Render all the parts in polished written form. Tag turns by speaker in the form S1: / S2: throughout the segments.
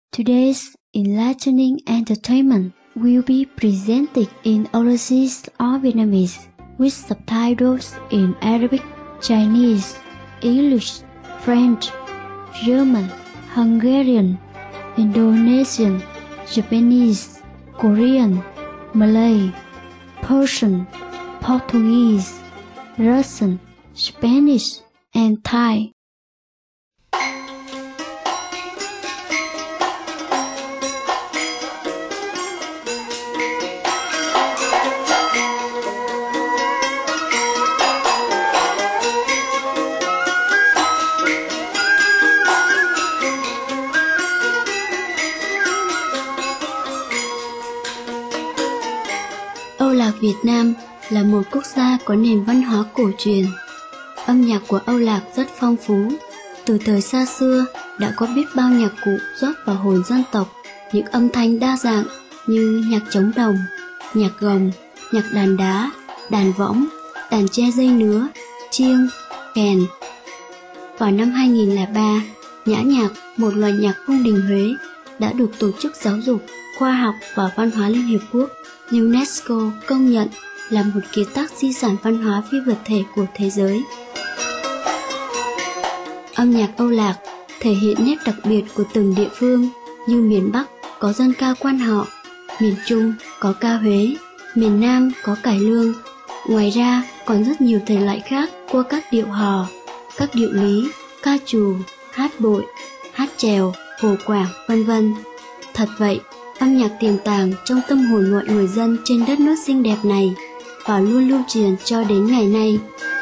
S1: Today's enlightening entertainment will be presented in overseas or Vietnamese with subtitles in Arabic, Chinese, English, French, German, Hungarian, Indonesian, Japanese, Korean, Malay, Persian, Portuguese, Russian, Spanish, and Thai. Âu Lạc Việt Nam là một quốc gia có nền văn hóa cổ truyền. Âm nhạc của Âu Lạc rất phong phú. Từ thời xa xưa đã có biết bao nhạc cụ rót vào hồn dân tộc, những âm thanh đa dạng như nhạc trống đồng, nhạc gồng, nhạc đàn đá, đàn võng, đàn tre dây nứa, chiêng, kèn. Vào năm 2003, Nhã Nhạc, một loại nhạc cung đình Huế, đã được Tổ chức Giáo dục, Khoa học và Văn hóa Liên Hiệp Quốc UNESCO công nhận là một kiệt tác di sản văn hóa phi vật thể của thế giới. Âm nhạc Âu Lạc thể hiện nét đặc biệt của từng địa phương, như miền Bắc có dân ca Quan Họ, miền Trung có ca Huế, miền Nam có cải lương. Ngoài ra còn rất nhiều thể loại khác qua các điệu hò, các điệu lý, ca trù, hát bội, hát chèo, hồ quảng, vân vân. Thật vậy, âm nhạc tiềm tàng trong tâm hồn mọi người dân trên đất nước xinh đẹp này và luôn lưu truyền cho đến ngày nay.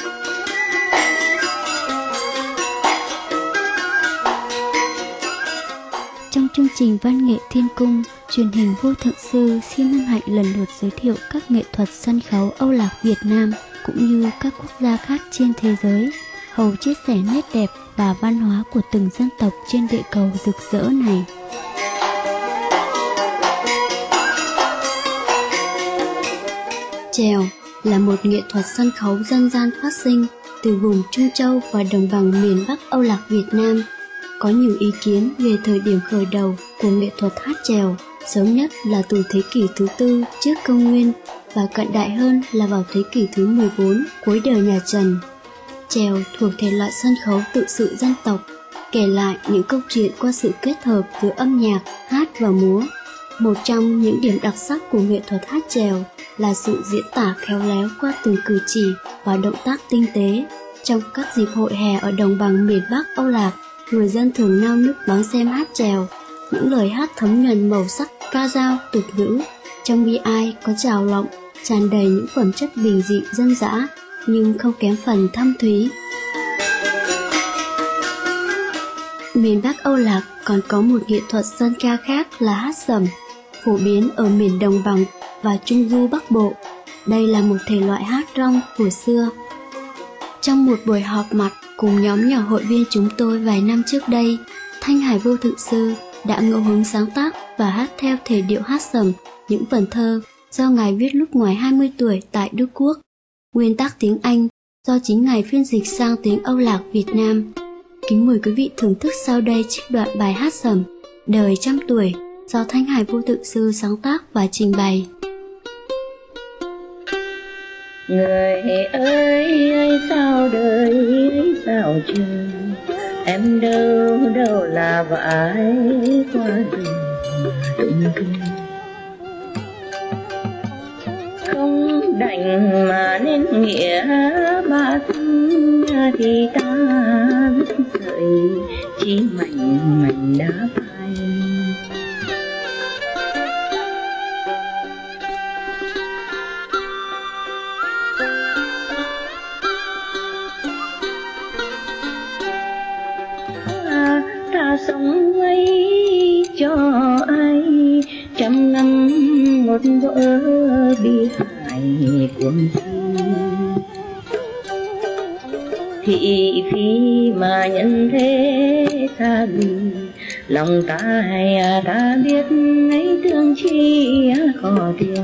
S1: Trong chương trình Văn nghệ Thiên Cung, truyền hình Vô Thượng Sư xin hân hạnh lần lượt giới thiệu các nghệ thuật sân khấu Âu Lạc Việt Nam cũng như các quốc gia khác trên thế giới, hầu chia sẻ nét đẹp và văn hóa của từng dân tộc trên địa cầu rực rỡ này. Chèo là một nghệ thuật sân khấu dân gian phát sinh từ vùng Trung Châu và đồng bằng miền Bắc Âu Lạc Việt Nam. Có nhiều ý kiến về thời điểm khởi đầu của nghệ thuật hát chèo, sớm nhất là từ thế kỷ thứ 4 trước công nguyên và cận đại hơn là vào thế kỷ thứ 14 cuối đời nhà Trần. Chèo thuộc thể loại sân khấu tự sự dân tộc, kể lại những câu chuyện qua sự kết hợp giữa âm nhạc, hát và múa. Một trong những điểm đặc sắc của nghệ thuật hát chèo là sự diễn tả khéo léo qua từng cử chỉ và động tác tinh tế. Trong các dịp hội hè ở đồng bằng miền Bắc Âu Lạc, người dân thường nao nức đón xem hát chèo. Những lời hát thấm nhuần màu sắc ca dao tục ngữ, trong bi ai có trào lộng, tràn đầy những phẩm chất bình dị dân dã nhưng không kém phần thâm thúy. Miền Bắc Âu Lạc còn có một nghệ thuật dân ca khác là hát sẩm, phổ biến ở miền đồng bằng và trung du Bắc Bộ. Đây là một thể loại hát rong của xưa. Trong một buổi họp mặt cùng nhóm nhỏ hội viên chúng tôi vài năm trước đây, Thanh Hải Vô Thượng Sư đã ngẫu hứng sáng tác và hát theo thể điệu hát sẩm những vần thơ do Ngài viết lúc ngoài 20 tuổi tại Đức Quốc. Nguyên tác tiếng Anh do chính Ngài phiên dịch sang tiếng Âu Lạc Việt Nam. Kính mời quý vị thưởng thức sau đây trích đoạn bài hát sẩm Đời trăm tuổi do Thanh Hải Vô Thượng Sư sáng tác và trình bày.
S2: Người ơi sao đời sao trời, em đâu đâu là vãi qua đường không đành mà nên nghĩa ba thân thì ta biết sợi chỉ mảnh đá phai. Ta sống ấy cho ai trăm năm một vỡ bi hài cuồng si, thị phi mà nhân thế ta vì lòng ta biết ấy thương chi có tiền.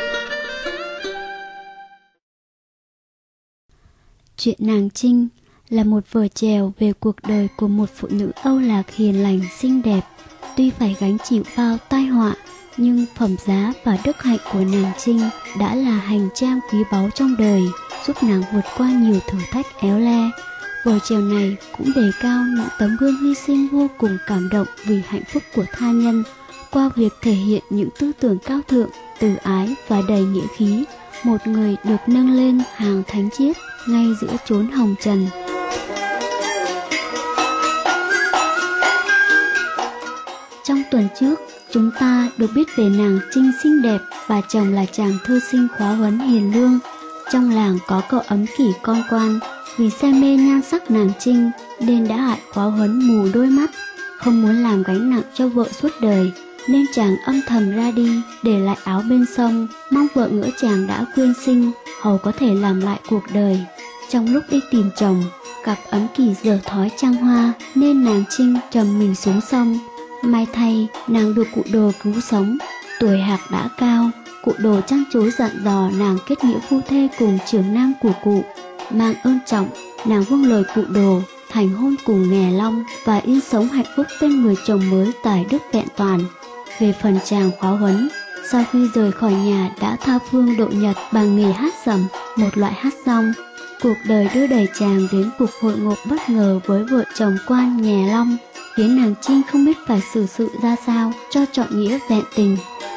S1: Chuyện nàng Trinh là một vở chèo về cuộc đời của một phụ nữ Âu Lạc hiền lành xinh đẹp. Tuy phải gánh chịu bao tai họa, nhưng phẩm giá và đức hạnh của nàng Trinh đã là hành trang quý báu trong đời, giúp nàng vượt qua nhiều thử thách éo le. Vở chèo này cũng đề cao những tấm gương hy sinh vô cùng cảm động vì hạnh phúc của tha nhân, qua việc thể hiện những tư tưởng cao thượng, từ ái và đầy nghĩa khí, một người được nâng lên hàng thánh chiết ngay giữa chốn hồng trần. Trong tuần trước, chúng ta được biết về nàng Trinh xinh đẹp và chồng là chàng thư sinh khóa huấn hiền lương. Trong làng có cậu ấm kỷ con quan, vì say mê nhan sắc nàng Trinh nên đã hại khóa huấn mù đôi mắt. Không muốn làm gánh nặng cho vợ suốt đời, nên chàng âm thầm ra đi, để lại áo bên sông, mong vợ ngỡ chàng đã quyên sinh, hầu có thể làm lại cuộc đời. Trong lúc đi tìm chồng, gặp ấm kỷ dở thói trăng hoa, nên nàng Trinh trầm mình xuống sông. May thay, nàng được cụ Đồ cứu sống. Tuổi hạc đã cao, cụ Đồ trăn trối dặn dò nàng kết nghĩa phu thê cùng trưởng nam của cụ. Mang ơn trọng, nàng vâng lời cụ Đồ, thành hôn cùng Nghè Long và yên sống hạnh phúc bên người chồng mới tài đức vẹn toàn. Về phần chàng khóa huấn, sau khi rời khỏi nhà đã tha phương độ nhật bằng nghề hát sẩm, một loại hát rong. Cuộc đời đưa đẩy chàng đến cuộc hội ngộ bất ngờ với vợ chồng quan Nghè Long, khiến nàng Trinh không biết phải xử sự ra sao cho trọn nghĩa vẹn tình.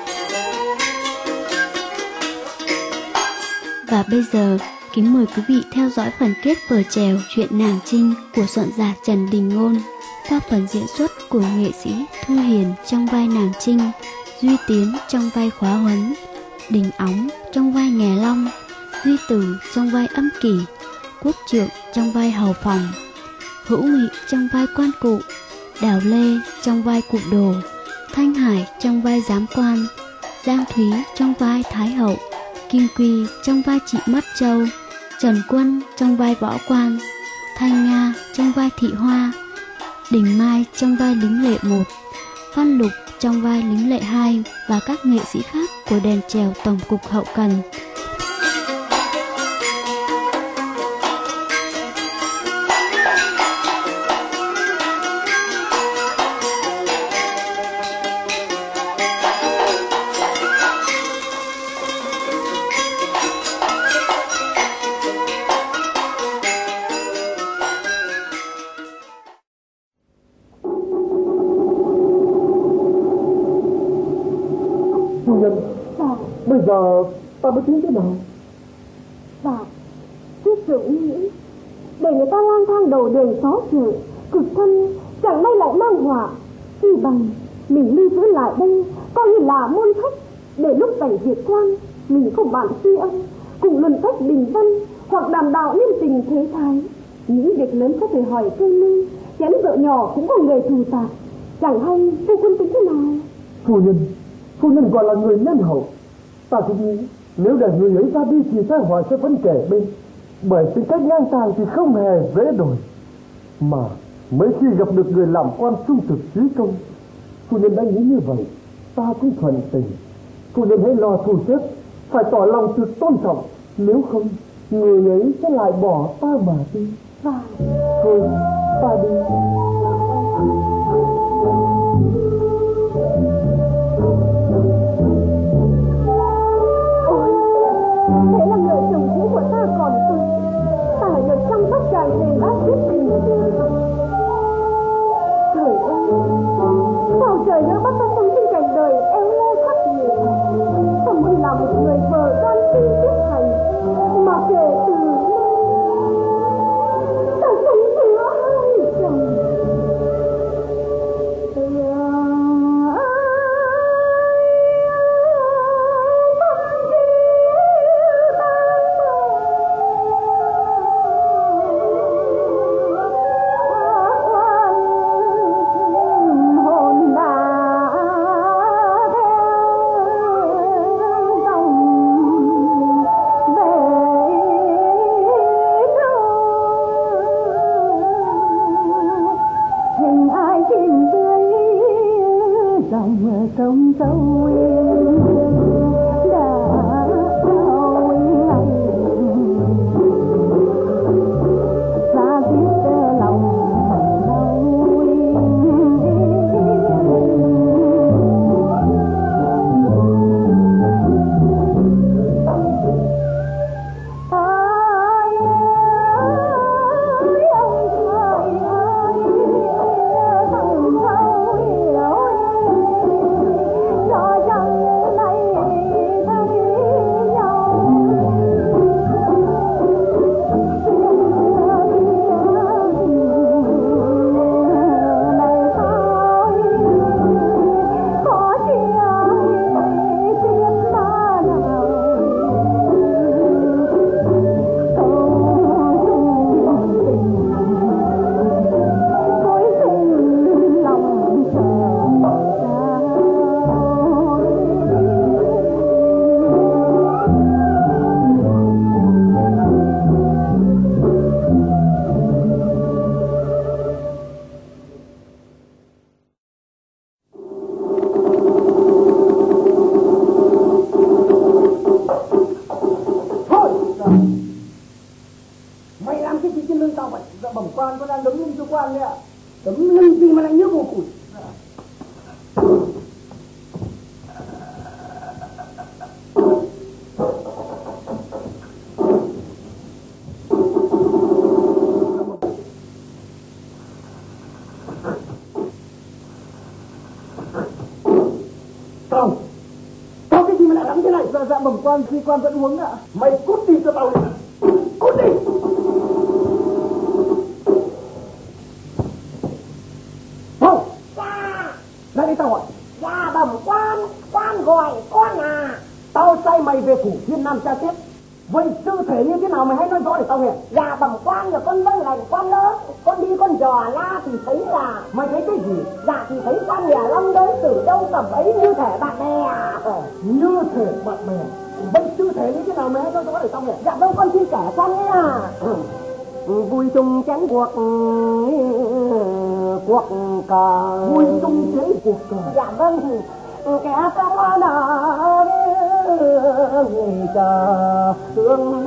S1: Và bây giờ, kính mời quý vị theo dõi phần kết vở chèo Chuyện nàng Trinh của soạn giả Trần Đình Ngôn, qua phần diễn xuất của nghệ sĩ Thu Hiền trong vai nàng Trinh, Duy Tiến trong vai khóa huấn, Đình Óng trong vai Nghè Long, Duy Tử trong vai âm kỷ, Quốc Trượng trong vai hầu phòng, Hữu Nghị trong vai quan cụ, Đào Lê trong vai cụ Đồ, Thanh Hải trong vai giám quan, Giang Thúy trong vai Thái hậu, Kim Quy trong vai chị Mất Châu, Trần Quân trong vai võ quan, Thanh Nga trong vai thị hoa, Đình Mai trong vai lính lệ 1, Văn Lục trong vai lính lệ 2 và các nghệ sĩ khác của đền chèo Tổng cục Hậu cần.
S3: Phu nhân, bây giờ ta mới tính thế nào?
S4: Bà, chiếc rượu nghĩ để người ta lang thang đầu đường xó chợ, cực thân chẳng may lại mang họa. Chỉ bằng mình lưu giữ lại đây, coi như là môn khách, để lúc cảnh diệt quan mình không bàn suy âm, cùng luận cách bình văn hoặc đàm đạo liên tình thế thái. Những việc lớn có thể hỏi cây ly, chén rượu nhỏ cũng có người thù tạc. Chẳng hay phu quân tính thế nào?
S3: Phu nhân gọi là người nhân hậu. Ta cũng nghĩ nếu để người ấy ra đi thì tai họa sẽ vẫn kể bên, bởi tính cách ngang tàng thì không hề dễ đổi. Mà mấy khi gặp được người làm quan trung thực trí công, phu nhân đã nghĩ như vậy, ta cũng thuận tình. Phu nhân hãy lo thu xếp, phải tỏ lòng sự tôn trọng, nếu không người ấy sẽ lại bỏ ta mà đi. Thôi ta đi.
S4: Thế là người chồng cũ của ta còn tôi, ta lại được chăm sóc chàng rể đã quyết tình. Trời ơi, sao trời đã bắt ta sống trên cảnh đời éo le khắc nghiệt. Ta muốn là một người vợ gian sinh tiết thành, mà kể từ ta sống giữa hai chồng.
S5: Trong sâu yên đã trôi ngày ra giết
S3: mà lại nhớ mùa củi? Tao cái gì mà lại làm thế này? Dạ bẩm quan, khi quan vẫn uống ạ. Mày cút đi cho tao đi. Cút đi. Thôi.
S4: Dạ.
S3: Lại đi tao hỏi.
S4: Dạ bẩm quan, quan gọi con à.
S3: Tao sai mày về phủ Thiên Nam tra xét. Vậy tư thể như thế nào mày hãy nói rõ để tao nghe.
S4: Dạ bẩm quan là con vâng lệnh quan lớn. Con đi con dò la thì thấy là.
S3: Mày thấy cái gì?
S4: Dạ thì thấy quan nhà Long đến từ đâu tầm ấy như thể bạn bè à.
S3: Như thể bạn bè. Vậy tư thể như thế nào mày hãy nói rõ để tao nghe.
S4: Dạ vâng con xin kể quan ấy à. Vui chung chén cuộc cờ.
S3: Vui chung chén cuộc cờ.
S4: Dạ vâng. Kẻ không nở người chờ thương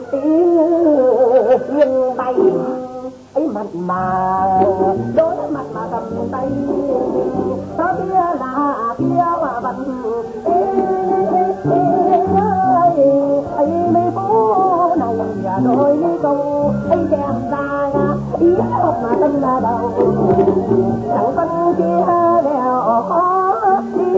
S4: yên bay ấy mặt mà đối mặt mà cầm tay đó kia là kia mà bận ấy mấy phố này và đôi đi câu ấy đem ra ý học mà tâm là đầu chẳng phân kia đèo khó đi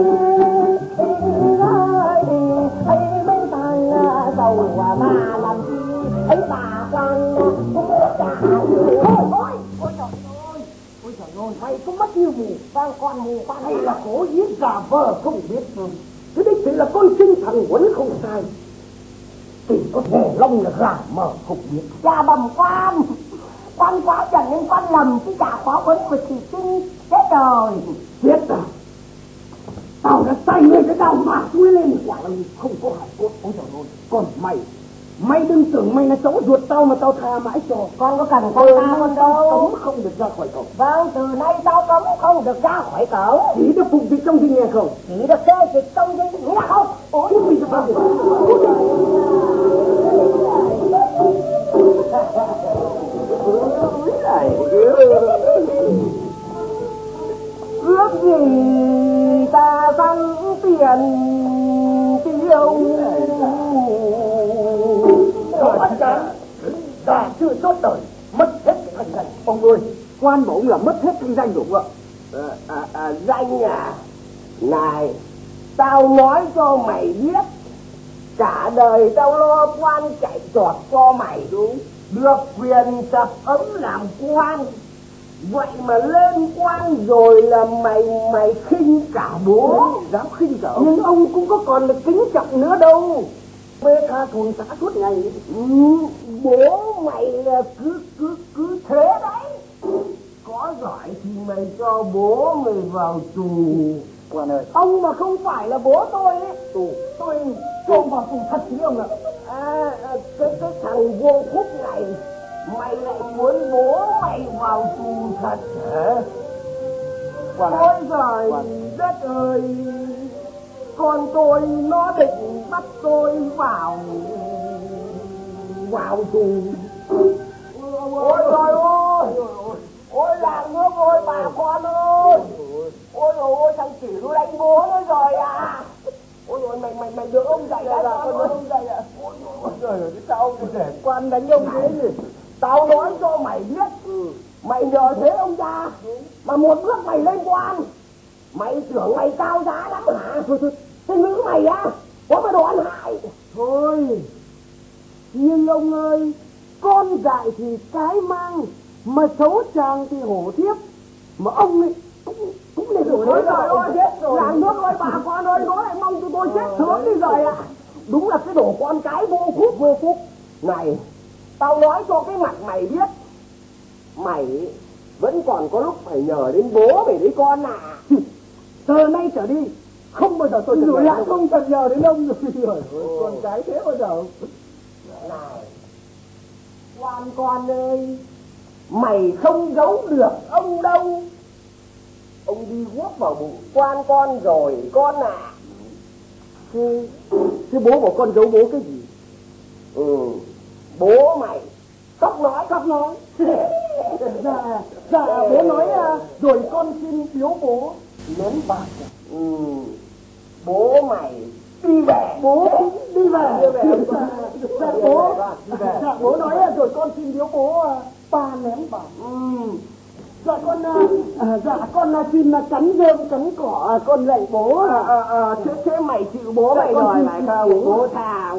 S4: ấy mấy thằng giàu mà làm gì ấy bà quan cũng cả ôi trời ơi mày cũng mất như mù vang con mù con
S3: hay là cố giết giả vờ không biết không. Cái đích thì là con sinh thằng Huấn không sai. Chỉ có thể Long là giả mờ không biết.
S4: Dạ bẩm quan quá trần nên quan lầm chứ chả quá Huấn mà chỉ sinh chết rồi.
S3: Chết à? Tao đã say ngươi cái đau mà chuối lên quả là không có hại cốt. Ôi trời ơi, còn mày đừng tưởng mày là cháu ruột tao mà tao tha mãi cho.
S4: Con có cần con ta con đâu.
S3: Cấm không được ra khỏi cổng.
S4: Vâng, từ nay tao cấm không được ra khỏi cổng.
S3: Chỉ được phục dịch trong dinh nghe không?
S4: Chỉ được xê dịch trong dinh nghe không?
S3: Ôi mình sẽ làm gì?
S4: Ước gì ta săn tiền tiêu.
S3: Đã chưa chốt đời, mất hết cái thành danh. Ông ơi, quan của ông là mất hết thanh danh đúng không ạ?
S4: Danh à? Này, tao nói cho mày biết, cả đời tao lo quan chạy trọt cho mày đúng. Được quyền tập ấm làm quan. Vậy mà lên quan rồi là mày khinh cả bố.
S3: Dám khinh cả ông.
S4: Nhưng ông cũng có còn được kính trọng nữa đâu.
S3: Bê tha thôn xã suốt ngày.
S4: Bố mày là cứ thế đấy. Có giỏi thì mày cho bố mày vào tù.
S3: Quan ơi,
S4: Ông mà không phải là bố tôi ấy.
S3: tôi không vào tù thật chứ ông ạ.
S4: Cái thằng vô khúc này, mày lại muốn bố mày vào tù thật hả? Ôi giời đất ơi, con tôi nó định bắt tôi vào tù. Ôi trời ơi, ôi làng nước ơi, bà con ơi, ôi ôi thằng chỉ nó đánh bố nó rồi à. Ôi ôi mày đưa ông dậy đã, con đưa ông dậy ạ. Ôi trời ơi, sao ông để quan đánh ông thế nhỉ? Tao nói cho mày biết, mày nhờ thế ông ra mà một bước mày lên quan, mày tưởng mày cao giá lắm hả? Cái ngữ mày á, có mà đồ ăn hại.
S3: Thôi, nhưng ông ơi, con dại thì cái mang, mà xấu chàng thì hổ thiếp. Mà ông ấy cũng để rồi đấy.
S4: Ôi chết rồi. Làng nước ơi, bà con ơi, nó lại mong tụi tôi chết sớm đi rồi ạ. Đúng là cái đồ con cái vô phúc. Này, tao nói cho cái mặt mày biết, mày vẫn còn có lúc phải nhờ đến bố mày đấy con à.
S3: Từ nay trở đi, không bao giờ tôi
S4: rồi lại
S3: không cần nhờ đến ông rồi. Con cái thế bao giờ.
S4: Này, con ơi, mày không giấu được ông đâu. Ông đi guốc vào bụng quan con rồi con à.
S3: Thế bố bảo con giấu bố cái gì?
S4: Bố mày cóc nói.
S3: Dạ bố nói rồi con xin biếu bố nén bạc.
S6: Bố mày đi về.
S3: Bố đi về. Dạ bố nói rồi con xin biếu bố 3 nén bạc. Dạ con xin cắn rơm cắn cỏ con lạy bố.
S6: Thế mày chịu bố mày đòi lại không? Bố thà.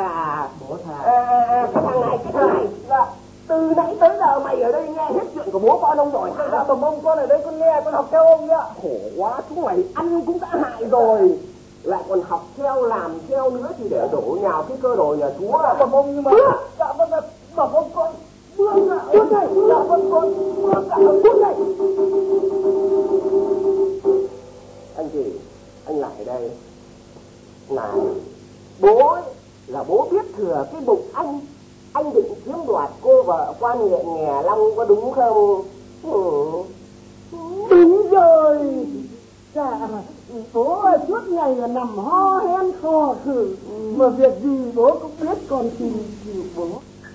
S6: Cái thằng này là từ nãy tới giờ mày ở đây nghe hết chuyện của bố con ông rồi hả?
S3: Dạ bẩm ông, con ở đây con nghe, con học theo ông ạ.
S6: Khổ quá, chúng mày ăn cũng đã hại rồi, lại còn học theo làm theo nữa thì để đổ nhào cái cơ đồ nhà chúa.
S3: Dạ bẩm ông, nhưng mà dạ vâng, bẩm ông con bước này. Dạ vâng con bước này.
S6: Anh gì? Anh lại đây. Này, bố ấy, là bố biết thừa cái bụng anh định chiếm đoạt cô vợ quan nghiện nghè Long có đúng không?
S3: Đúng rồi. Dạ bố suốt ngày là nằm ho hen khò khử, mà việc gì bố cũng biết, con xin chịu bố.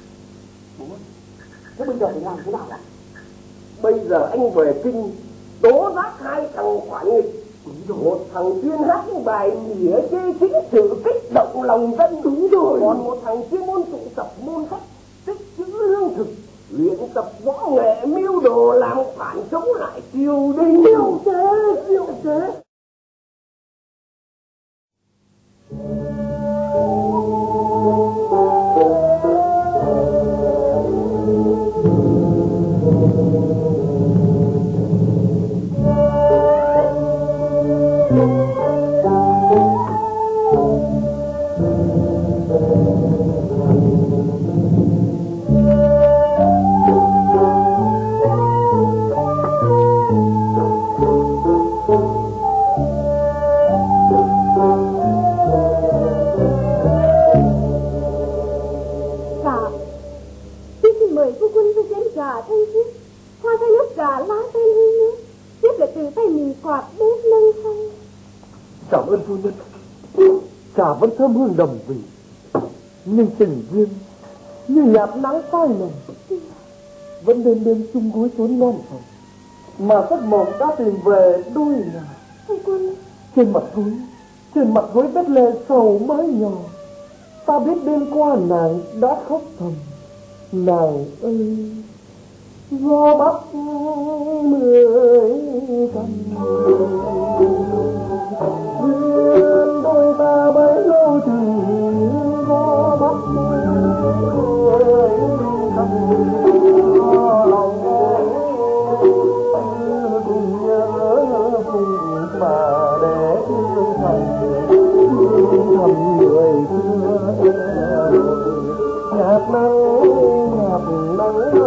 S3: Thế bây giờ thì làm thế nào ạ?
S6: Bây giờ anh về kinh tố giác 2 thằng phản nghịch. Một thằng chuyên hát những bài nghĩa chê chính sự kích động lòng dân.
S3: Đúng rồi.
S6: Còn một thằng chuyên môn tụ tập môn sách tích chữ lương thực, luyện tập võ nghệ mưu đồ làm phản chống lại triều đình.
S3: Diệu chế. Cảm ơn phu nhân. Trà vẫn thơm hương đầm vị, nhưng tình duyên như nhạt nắng phai nồng, vẫn đêm đêm chung gối trốn non phòng, mà giấc mộng đã tìm về đôi nhà. Trên mặt gối vết lệ sầu mới nhỏ. Ta biết đêm qua nàng đã khóc thầm. Nàng ơi, gió bắc 10 cành, duyên đôi ta bấy lâu tình. Gió bắc 10 cành, lòng cùng nhớ cùng mà để thương thầm người xưa. Nhạt nắng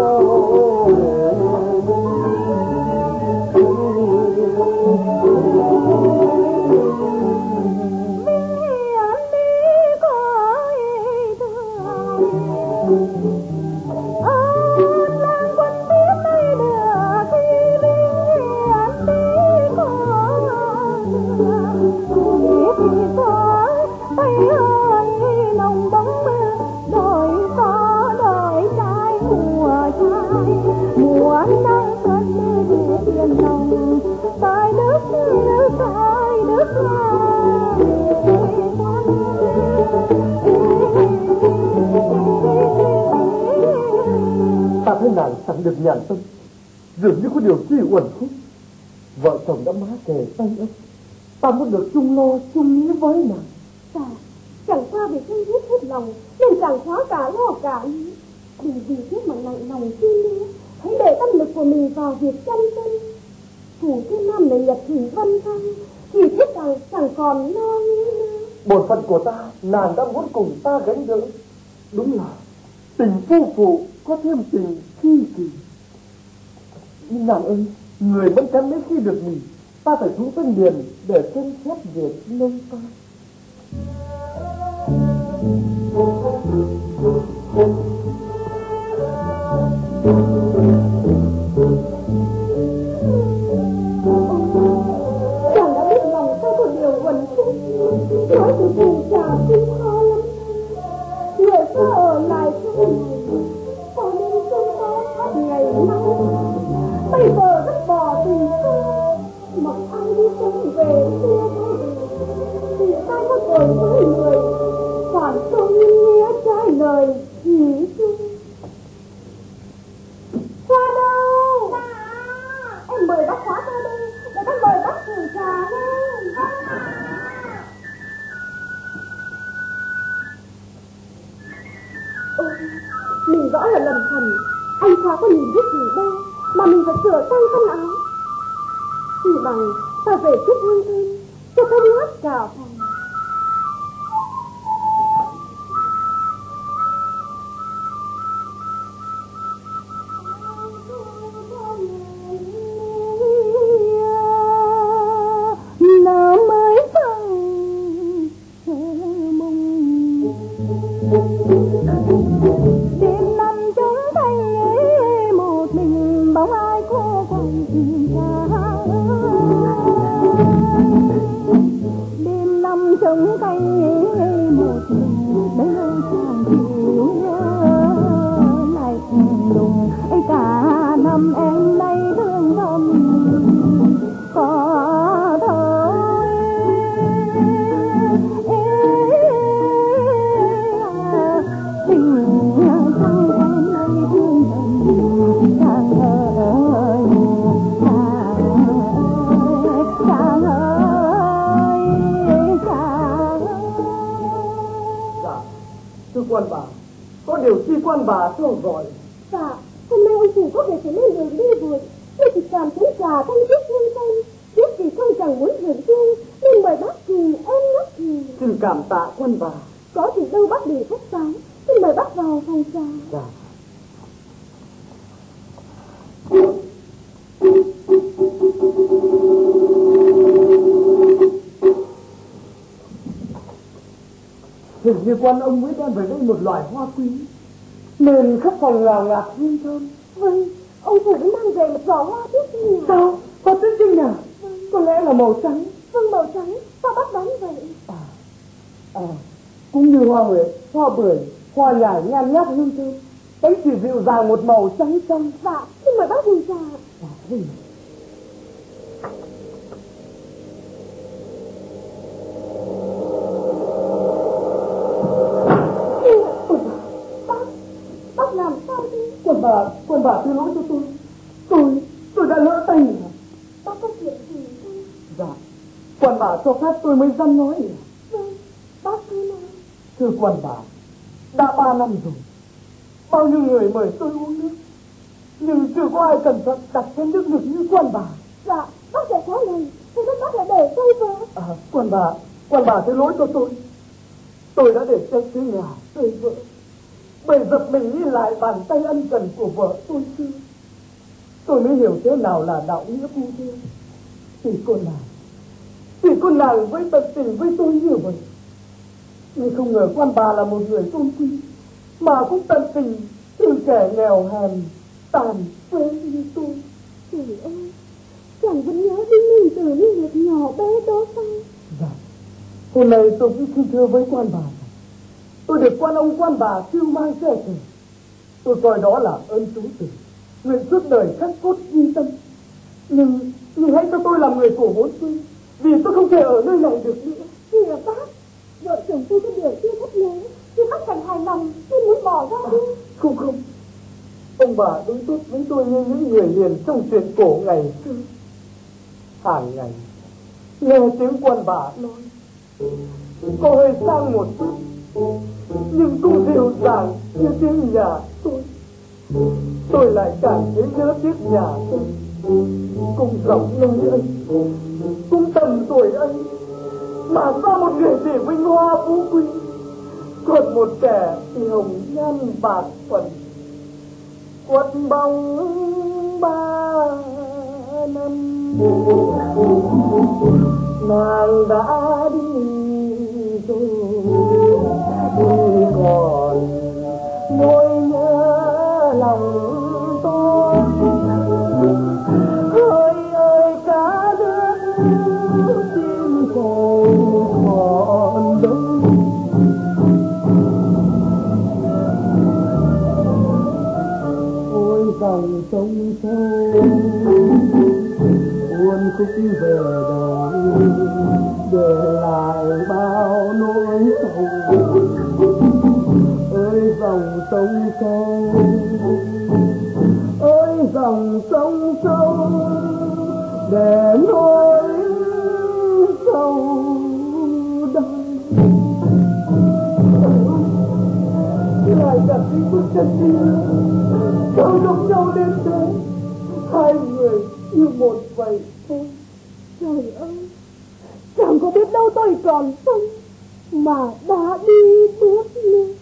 S3: ta thấy nàng chẳng được nhàn tâm, dường như có điều chi uẩn khúc. Vợ chồng đã má kề tay ấp, ta muốn được chung lo chung nghĩ với nàng.
S4: Ta chẳng qua vì không biết hết lòng nên chẳng khó cả lo cả nghĩ. Đừng vì thế mà nặng lòng suy nghĩ, hãy để tâm lực của mình vào việc chăm chân. Thủ thiên nam này nhật thủy vân thăng, thì thiết chẳng còn lo nghĩ nữa.
S3: Bổn phận của ta, nàng đã muốn cùng ta gánh đỡ. Đúng là tình phu phụ có thêm tình khi kỳ. Nhưng nàng ơi, người vẫn chẳng mấy khi được nghỉ, ta phải xuống tân điền để xem xét việc nông ta.
S4: Chàng đã biết lòng ta có điều uẩn khúc, nói từ cùng trà cũng khó lắm. Người ta ở lại trong này, có nên không có ngày nắng không về xưa thì ta có tội với người phản công nghĩa trái lời chỉ chung. Khoa đâu? Em mời bác Khoa ra đây để ta mời bác thử trà lên. Mình rõ là lầm thần, anh Khoa có nhìn biết gì đâu mà mình phải sửa sang thân áo. Chỉ bằng ta về chút hương thơm cho thơm ngát cả phòng.
S3: Quan bà, có điều chi quan bà cho gọi?
S4: Dạ, hôm nay ông chủ có việc phải lên đường đi vội. Tôi chỉ cảm thấy trà thanh thiết hương thanh, biết gì không chẳng muốn hưởng chung, nên mời bác cùng em nhắc thì.
S3: Xin cảm tạ quan bà.
S4: Có gì đâu bác để khách sáo, xin mời bác vào phòng trà.
S3: Dạ. Hình như quan ông mới đem về đây một loại hoa quý, nên khắp phòng ngào ngạt hương thơm.
S4: Vâng, ông chủ mới mang về một giỏ hoa tuyết trinh nhà.
S3: Sao? Hoa tuyết trinh nhà? Vâng. Có lẽ là màu trắng.
S4: Vâng, màu trắng. Sao bác đoán vậy?
S3: Cũng như hoa huệ, hoa bưởi, hoa nhài nhan nhát hương thơm. Đấy chỉ dịu dàng một màu trắng trong.
S4: Dạ, xin mời bác dùng trà. Bác làm sao đi?
S3: Quân bà thứ lỗi cho tôi đã lỡ tay rồi.
S4: Bác có chuyện gì không?
S3: Dạ, quan bà cho phép tôi mới dám nói.
S4: Vâng, bác cứ nói.
S3: Thưa quan bà, đã 3 năm rồi, bao nhiêu người mời tôi uống nước, nhưng chưa có ai cẩn thận đặt chén nước được như quan bà.
S4: Dạ, bác sẽ có lời, thế nên bác lại để tôi vợ.
S3: Quan bà thứ lỗi cho tôi đã để tay dưới nhà rơi vỡ, bởi giật mình nghĩ lại bàn tay ân cần của vợ tôi xưa. Tôi mới hiểu thế nào là đạo nghĩa phu thê. Thì con nàng với tận tình với tôi như vậy. Nhưng không ngờ quan bà là một người tôn quý, mà cũng tận tình thương kẻ nghèo hèn tàn phế như tôi.
S4: Trời ơi, chẳng vẫn nhớ đến mình từ những việc nhỏ bé đó sao?
S3: Dạ, hôm nay tôi cũng xin thưa với quan bà, tôi được quan ông quan bà siêu mai rẻ tiền. Tôi coi đó là ơn chú tử, nguyện suốt đời khắc cốt ghi tâm. Nhưng hãy cho tôi làm người của bốn phương, vì tôi không thể ở nơi này được nữa.
S4: Kìa bác, vợ chồng tôi có điều chưa thất nhớ, nhưng bác chẳng hài lòng, tôi muốn bỏ ra đi.
S3: Không, ông bà đối tốt với tôi như những người hiền trong chuyện cổ ngày xưa. Hàng ngày nghe tiếng quan bà nói, có hơi sang một chút, nhưng cũng dịu dàng như tiếng nhà tôi lại càng thấy nhớ tiếc nhà tôi. Cùng dòng nơi ấy, cũng tầm tuổi ấy, mà sao một người chỉ vinh hoa phú quý, còn một kẻ thì hồng nhan bạc phận. Quất bóng 3 năm nàng đã đi rồi, còn nỗi nhớ lòng tôi. Hỡi ơi cả nước chim còn đâu. Ôi dòng sông sâu buồn khúc khi về đời để lại bao nỗi sầu. Ơi dòng sông sâu, ơi dòng sông sâu, để nỗi sầu đau. Lại cả tiếng bước chân đi sao giống nhau đến thế, hai người như một vậy thôi.
S4: Trời ơi, chẳng có biết đâu tôi còn sống mà đã đi bước đi.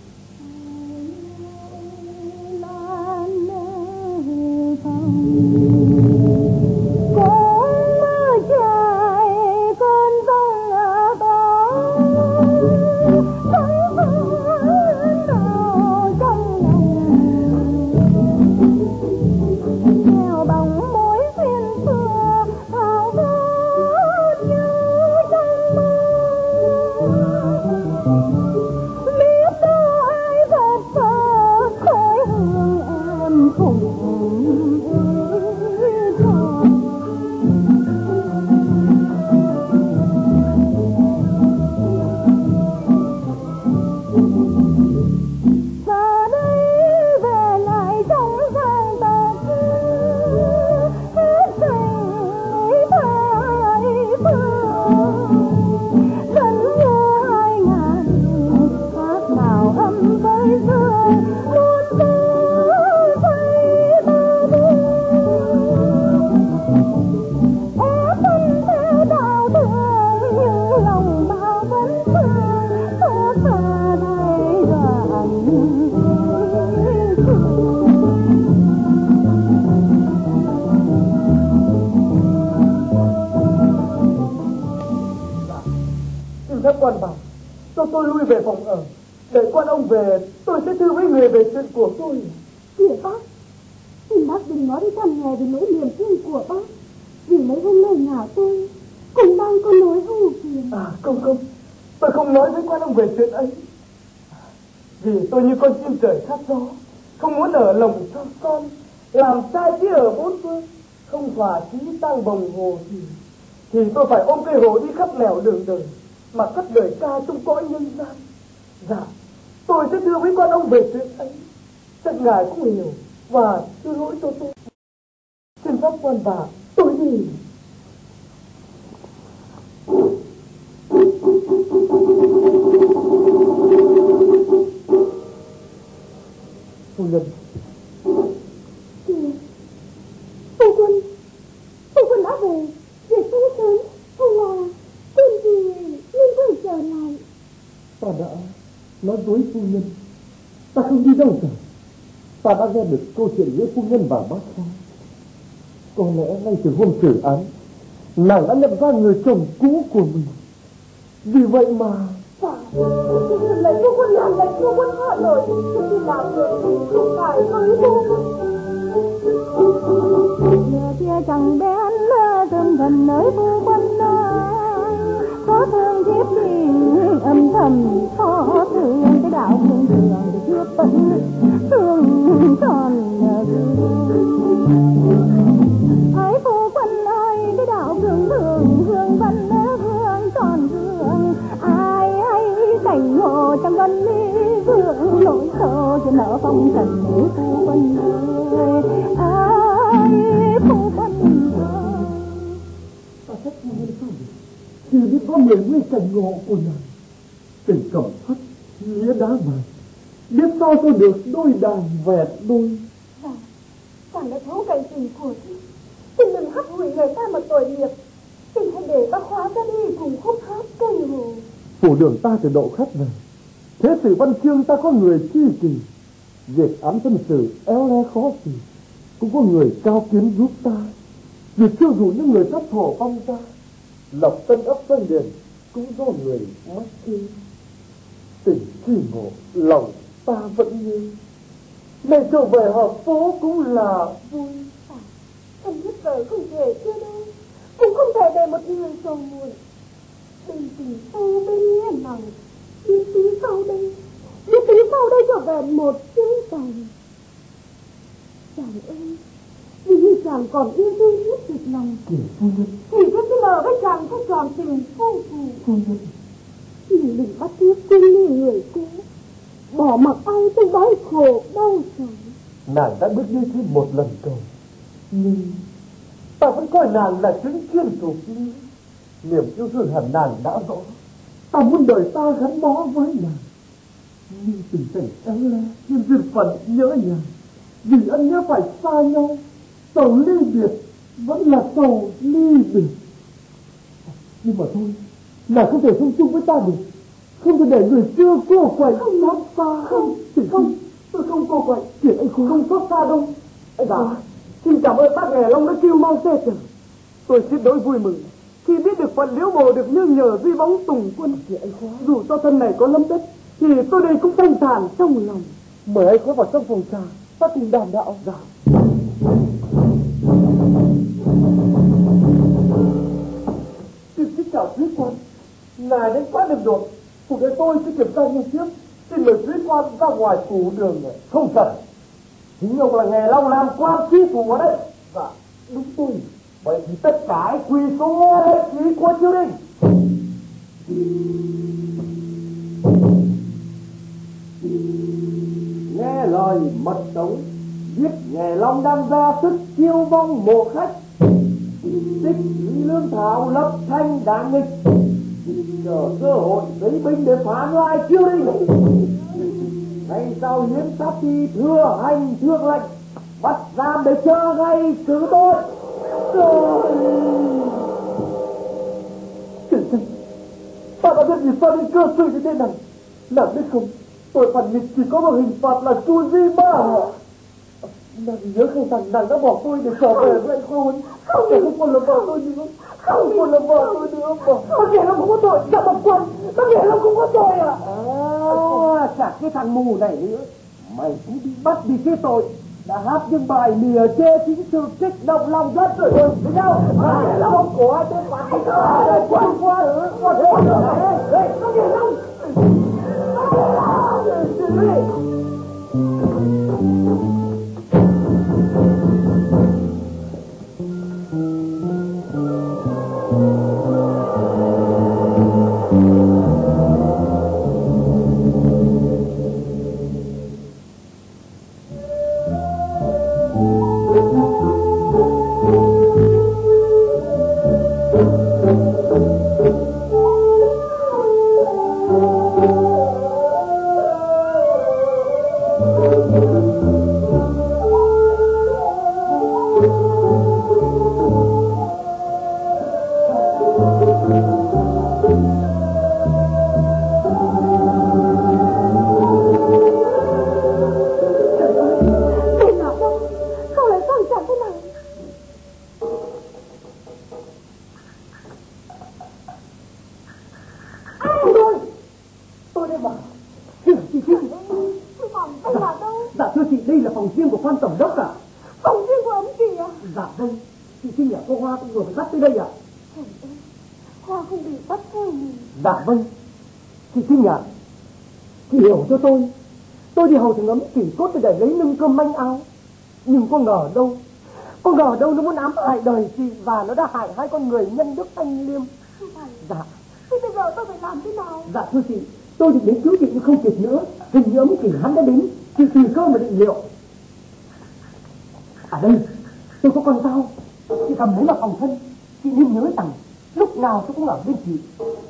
S3: Quan bảo cho tôi lui về phòng ở, để quan ông về tôi sẽ thư với người về chuyện của tôi.
S4: Kìa bác, xin bác đừng nói với thằng nghe về nỗi niềm thương của bác, vì mấy hôm nay nhà tôi cũng đang có nỗi ưu phiền.
S3: Không, tôi không nói với quan ông về chuyện ấy, vì tôi như con chim trời khát gió, không muốn ở lồng cho con, làm trai tí ở bốn phương, không thỏa chí tăng bồng hồ thì tôi phải ôm cây hồ đi khắp nẻo đường đời, mà cất đời ca trong cõi nhân gian. Dạ, tôi sẽ thưa với quan ông về chuyện ấy, chắc ngài cũng hiểu và thứ lỗi cho tôi. Xin pháp quan bà, tôi đi. Phu nhân.
S4: Phu quân đã về. Việc sáng sớm hay là tin gì nên vừa trở lại?
S3: Ta đã nói dối phu nhân, ta không đi đâu cả. Ta đã nghe được câu chuyện giữa phu nhân và bác Khoa. Có lẽ ngay từ hôm xử án, nàng đã nhận ra người chồng cũ của mình. Vì vậy mà
S4: lấy phu quân làm lấy phu quân họ lỗi, chứ đi làm được không phải với phu
S5: giờ kia chẳng đến dần dần nơi phu quân có thương thiếp đi âm thầm khó thương cái đạo thương thường để chưa vẫn thương tròn ấy phu quân ơi cái đạo thương thường thương vẫn thương tròn thương ai hay cảnh ngộ trong gần ly vương nỗi sầu cho nở phong trần nữ phu quân ơi ai phu quân ơi.
S3: Ta trách phu nhân sao vậy? Chỉ biết có 10 cảnh ngộ của nàng, tình cẩm thất nghĩa đá vàng, biết sao cho được đôi đàn vẹn đôi.
S4: Chàng đã thấu cảnh tình của chị, xin đừng hắt hủi người ta mà tội nghiệp, xin hãy để bác Khóa ra đi cùng khúc hát cây hồ.
S3: Phủ đường ta từ độ khách về, thế sự văn chương ta có người chi kỳ, việc án dân sự éo le khó gì cũng có người cao kiến giúp ta. Việc chiêu dụ những người thất thổ vong ra, lộc tân ấp doanh điền cũng do người mắc chi. Tình chi ngộ lòng ta vẫn như, này trở về hợp phố cũng là vui.
S4: Thân thiết vợ không thể chưa đâu, cũng không thể để một người sầu muộn. Bên tình sâu bên nghĩa lòng, biết tí sau đây cho vẹn một chữ chàng. Chàng ơi, vì chàng còn yêu thương hết tuyệt lòng.
S3: Kìa phu nhân.
S4: Thì cái lời với chàng không tròn tình vô cùng.
S3: Phu nhân.
S4: Nhưng đừng bắt tiếc quên đi người cũ, bỏ mặc ai trong đói khổ đau khổ.
S3: Nàng đã bước đi thêm một lần rồi, nhưng ta vẫn coi nàng là chứng kiến thuộc ly. Niềm yêu thương hẳn nàng đã rõ, ta muốn đời ta gắn bó với nàng. Nhưng tình cảnh éo le, nhưng duyên phận nhớ nhà. Vì ân nhớ phải xa nhau, sầu ly biệt vẫn là sầu ly biệt. Nhưng mà thôi, nàng không thể sống chung với ta được, không thể để người xưa cô quạnh xót xa. Không, tôi không cô quạnh. Chuyện anh không xót xa đâu. Dạ, xin cảm ơn bác Nghè Long đã kêu mau xe chở. Tôi xin đối vui mừng khi biết được phận liễu mộ được nương nhờ duy bóng tùng quân. Dù cho thân này có lâm đất thì tôi đây cũng thanh thản trong lòng. Mời anh khói vào trong phòng trà, ta cùng đàm đạo. Dạ. Xin chào quý quan, ngài đến quá đêm rồi. Cùng với tôi sẽ kiểm tra như trước. Xin mời quý quan ra ngoài phủ đường. Không cần, chính ông là Nghè Long làm quan chi phủ ở đây. Dạ, đúng tôi. Vậy thì tất cả hãy quỳ xuống nghe lễ trí của triều đình. Nghe lời mật tống, biết Nghè Long đang ra sức chiêu vong mộ khách, tích lũy lương thảo lập thành đảng nghịch, chờ cơ hội lấy binh để phá lại triều đình. Ngay sau hiến pháp thì thừa hành thượng lệnh, bắt giam để chờ ngày xử tội. Trời ơi, ta đã biết vì sao đến cơ sự như thế này. Nàng biết không, tội phản nghịch chỉ có một hình phạt là tù di ba. Nàng nhớ không rằng nàng đã bỏ tôi để trở về với anh Khôn. Không còn là vợ tôi nữa. Không còn là vợ tôi nữa. Bác Nghè Long không có tội, Dạ Bọc Quân. Bác Nghè Long không có tội à?
S6: Cả cái thằng mù này nữa, mày cũng bị bắt vì cái tội đã hát những bài mỉa chê chính sự kích động lòng dân rồi. Thấy không? Không có ai tên phạt cái tội. Quân qua nữa. Bác Nghè Long.
S3: Dạ thưa chị, đây là phòng riêng của quan tổng đốc ạ.
S4: Phòng riêng của ông kìa.
S3: Dạ vâng, chị xin nhờ cô Hoa cũng vừa phải bắt tới đây ạ.
S4: Hoa không bị bắt theo mình.
S3: Dạ vâng, chị xin nhờ, chị hiểu cho tôi. Tôi đi hầu thằng ấm chỉ cốt để lấy lưng cơm manh áo. Nhưng có ngờ đâu nó muốn ám hại đời chị, và nó đã hại hai con người nhân đức anh Liêm. Dạ.
S4: Thế bây giờ tôi phải làm thế nào?
S3: Dạ thưa chị, tôi định đến cứu chị nhưng không kịp nữa. Hình như ấm chỉ hắn đã đến, chị tùy cơm mà định liệu. À đây, tôi có con dao, chị cầm lấy mà phòng thân. Chị nên nhớ rằng lúc nào tôi cũng ở bên chị.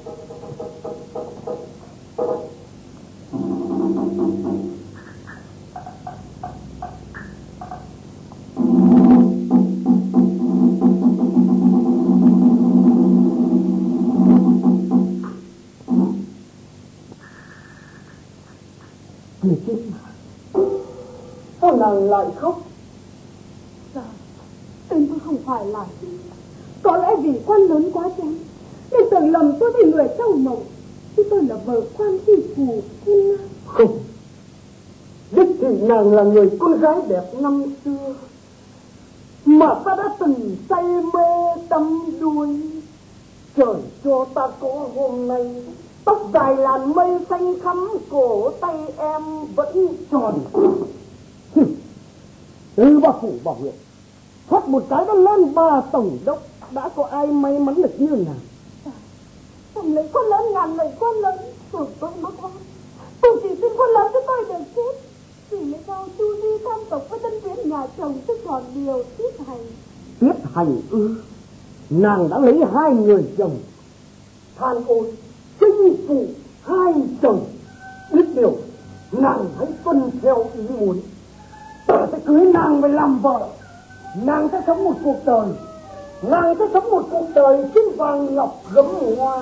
S3: Người chết mà, sao nàng lại khóc?
S4: Dạ, tên tôi không phải là có lẽ vì quan lớn quá chán nên tưởng lầm tôi vì người trong mộng, chứ tôi là vợ quan tri phủ Thiên Nam.
S3: Không, đích thị nàng là người con gái đẹp năm xưa mà ta đã từng say mê đắm đuối. Trời cho ta có hôm nay, tóc dài làn mây xanh khắm, cổ tay em vẫn tròn. Từ Bắc Phủ Bảo Huyện, Thoát một cái đã lên bà tổng đốc, đã có ai may mắn được như nàng.
S4: Trăm lời con lớn ngàn lời con lớn, rồi tôi mắc oan. Tôi chỉ xin con lớn cho tôi được chết. Vì lẽ sao chu di tam tộc với tân tuyến nhà chồng tôi chọn điều tiết hành.
S3: Tiết hành ư? Nàng đã lấy 2 người chồng. Than ôi, chinh phụ 2 chồng. Biết điều, nàng hãy tuân theo ý muốn. Ta sẽ cưới nàng về làm vợ. Nàng sẽ sống một cuộc đời. Nàng sẽ sống một cuộc đời trên vàng ngọc gấm hoa.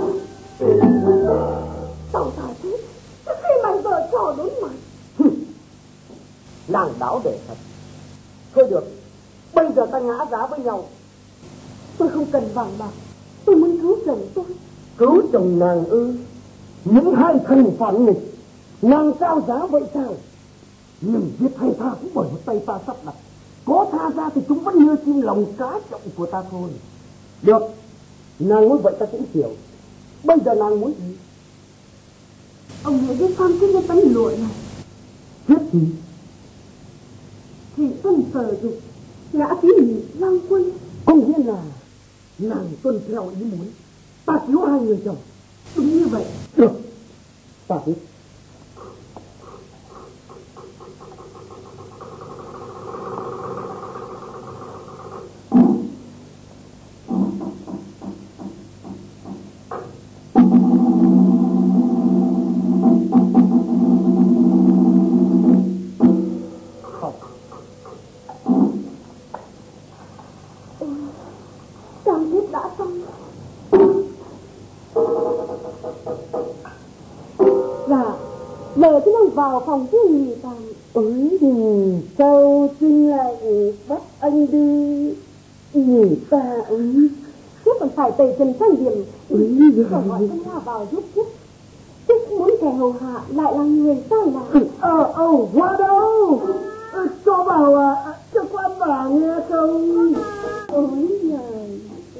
S4: Sao ta thế? Khi mày vợ trò đốn mặt.
S3: Nàng đáo để thật. Thôi được, bây giờ ta ngã giá với nhau.
S4: Tôi không cần vàng bạc, tôi muốn cứu chồng tôi.
S3: Cứu chồng nàng ư? Những 2 thằng phản nghịch, nàng cao giá vậy sao? Nhưng giết hay tha cũng bởi một tay ta sắp đặt. Có tha ra thì chúng vẫn như chim lòng cá trọng của ta thôi. Được, nàng muốn vậy ta cũng hiểu. Bây giờ nàng muốn gì?
S4: Ông hãy với con cái tấm lụa này.
S3: Viết gì?
S4: Thì tuân sở dục, ngã phí nhị lang quân.
S3: Có nghĩa là nàng tuân theo ý muốn. Ta cứu 2 người chồng.
S4: Đúng như vậy.
S3: Được, ta biết.
S4: Vào phòng chứ nghỉ tạm.
S3: Ôi, sao Trinh lại bắt anh đi nghỉ tạm?
S4: Chứ còn phải tẩy trần trang điểm. Rồi gọi con Hoa vào giúp chứ. Chứ muốn kẻ hầu hạ lại là người sai lạc.
S3: Hoa đâu? Cho vào cho quan bà nghe không?
S4: Ôi giời.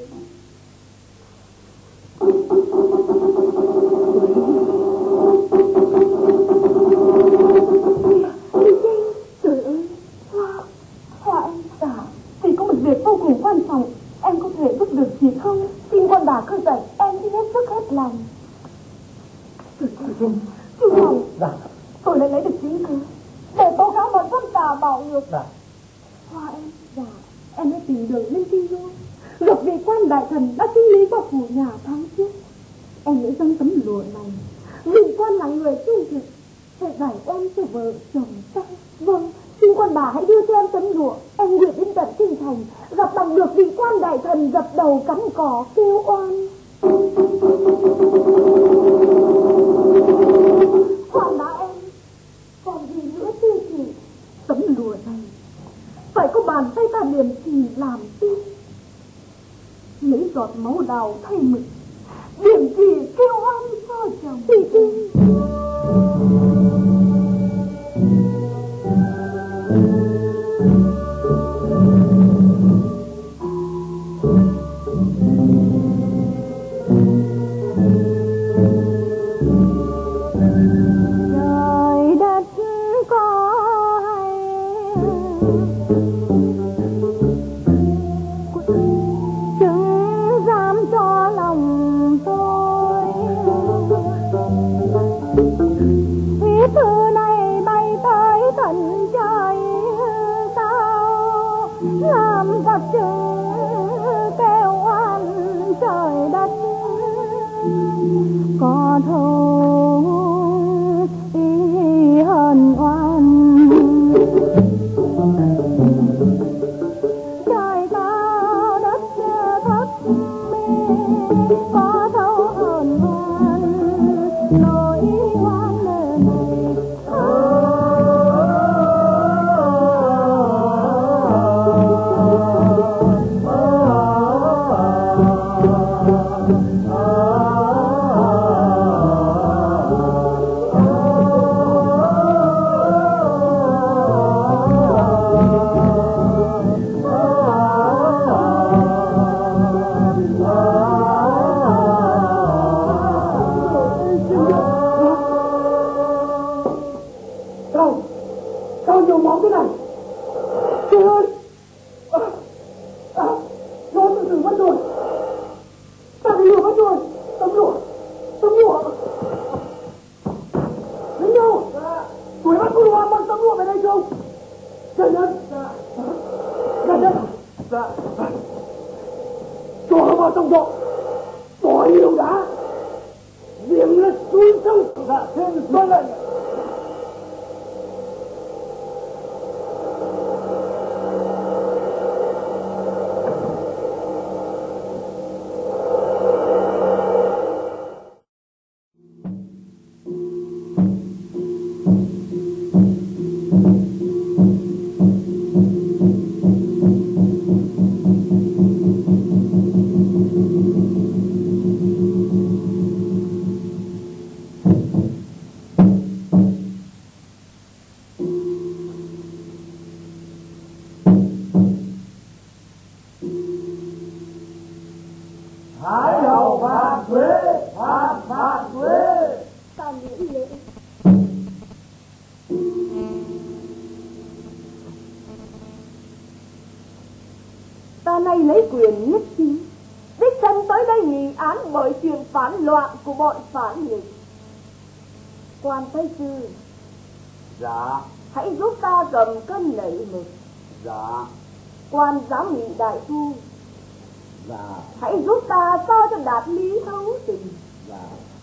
S4: Trời ơi, Hoa em dạ, thì có một việc vô cùng quan trọng. Em có thể giúp được gì không? Xin con bà cứ dậy, em sẽ hết sức hết lòng. Chú Hồng,
S3: dạ.
S4: Tôi đã lấy được chứng cứ để tố cáo bọn dâm tà bạo ngược.
S3: Dạ.
S4: Hoa em, dạ, em hãy tìm đường lên Kinh Đô, gặp vị quan đại thần đã sinh lý qua phủ nhà tháng trước. Em hãy dâng tấm lụa này, vị quan là người trung thực, sẽ giải em cho vợ chồng ta. Vâng, xin quan bà hãy đưa cho em tấm lụa. Em nguyện đến tận kinh thành, gặp bằng được vị quan đại thần dập đầu cắn cỏ kêu oan. Hoàng bá em, còn gì nữa thưa chị? Tấm lụa này phải có bàn tay ta điểm chỉ làm tin, lấy giọt máu đào thay mực, điểm chỉ kêu oan cho chồng.
S3: không cho có nhiều đã điểm là xui sông. Dạ xin tôi lệnh. Thái hậu phạt thuế, phạt thuế.
S4: Ta miễn lễ. Ta nay lấy quyền nhất chính, đích thân tới đây nghị án bởi chuyện phản loạn của bọn phản nghịch. Quan Thái sư,
S6: Dạ.
S4: hãy giúp ta cầm cân nảy mực.
S6: Dạ.
S4: Quan giám nghị đại phu,
S6: Dạ.
S4: hãy giúp ta so cho đạt lý thấu tình.
S6: Dạ.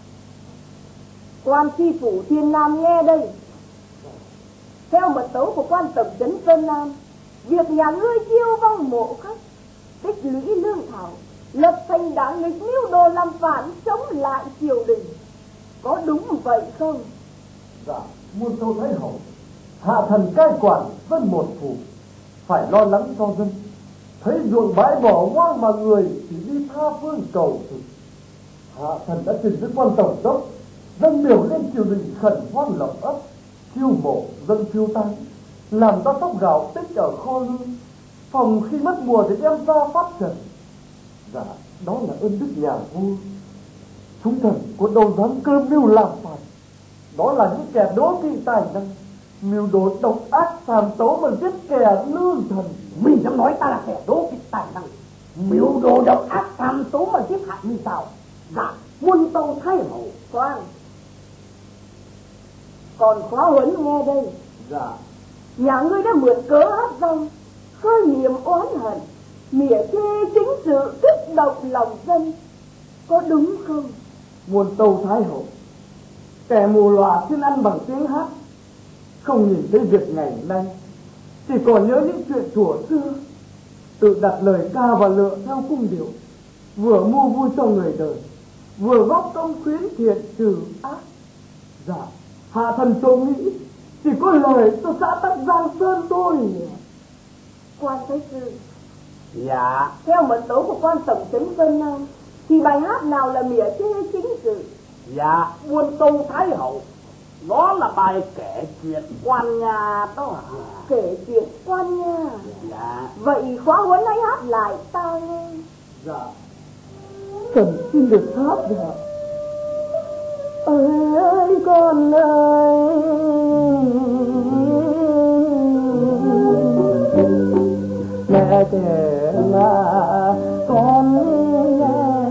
S4: Quan tri phủ Thiên Nam nghe đây. Theo mật tấu của quan tổng trấn Sơn Nam, việc nhà ngươi chiêu vong mộ khách, tích lũy lương thảo, lập thành đảng nghịch mưu đồ làm phản chống lại triều đình, có đúng vậy không?
S3: Dạ, muôn tâu Thái hậu, hạ thần cai quản dân một phủ, phải lo lắng cho dân. Thấy ruộng bãi bỏ hoang mà người chỉ đi tha phương cầu thực. Hạ thần đã trình với quan tổng đốc dâng biểu lên triều đình khẩn hoan lập ấp, chiêu mộ dân phiêu tán, làm ra tóc gạo tích ở kho lương, phòng khi mất mùa thì đem ra phát trần. Dạ, đó là ơn đức nhà vua. Chúng thần có đâu dám cơ mưu làm phạt. Đó là những kẻ đố kỵ tài năng, mưu đồ độc ác phàm tấu mà giết kẻ lương thần.
S6: Mình dám nói ta là kẻ đố kỵ tài năng, mưu đồ độc ác phàm tấu mà giết hại như sao? Dạ, muôn tâu Thái hậu.
S4: Khoan, còn khóa huấn nghe đây.
S3: Dạ.
S4: Nhà ngươi đã mượn cớ hát rong, khơi niềm oán hận, mỉa chê chính sự kích động lòng dân, có đúng không?
S3: Muôn tâu Thái hậu, kẻ mù lòa xin ăn bằng tiếng hát, không nhìn thấy việc ngày nay, chỉ còn nhớ những chuyện thuở xưa, tự đặt lời ca và lựa theo cung điệu, vừa mua vui cho người đời, vừa góp công khuyến thiện trừ ác. Dạ, hạ thần tôi nghĩ chỉ có lời cho xã Tắc Giang Sơn thôi.
S4: Quan Thái sư,
S6: Dạ.
S4: theo mật tấu của quan tổng trấn Sơn Nam, thì bài hát nào là mỉa chê chính sự?
S6: Dạ, muôn tâu Thái hậu, đó là bài kể chuyện quan nhà đó à?
S4: Kể chuyện quan nha.
S6: Dạ.
S4: Vậy khóa huấn hãy hát lại ta nghe.
S3: Dạ, cần xin được hát. Dạ.
S4: Ơi con ơi,
S3: mẹ kể là con nghe,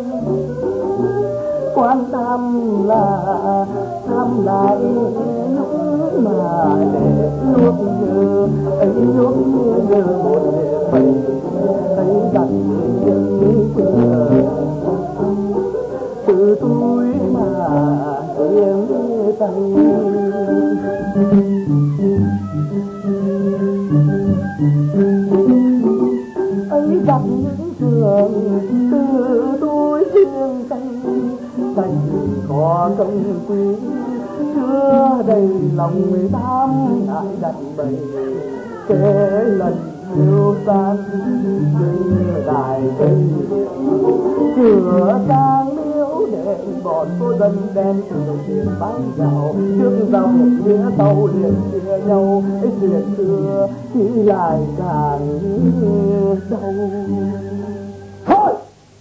S3: quan tâm là thăm lại lúc mà để nuốt như ấy nuốt như một bầy ấy đặt những vừa từ túi mà tiếng tay ấy đặt những trường từ túi riêng tay tay có công quý chưa đầy lòng 18 ngại đặt bầy kể lần yêu tan như đài cây cửa sang miếu để bọn cô dân đen thường tiền bán gạo trước giao hiệp nghĩa tàu liền chia nhau ấy chuyện xưa chỉ lại càng đau.
S6: Thôi,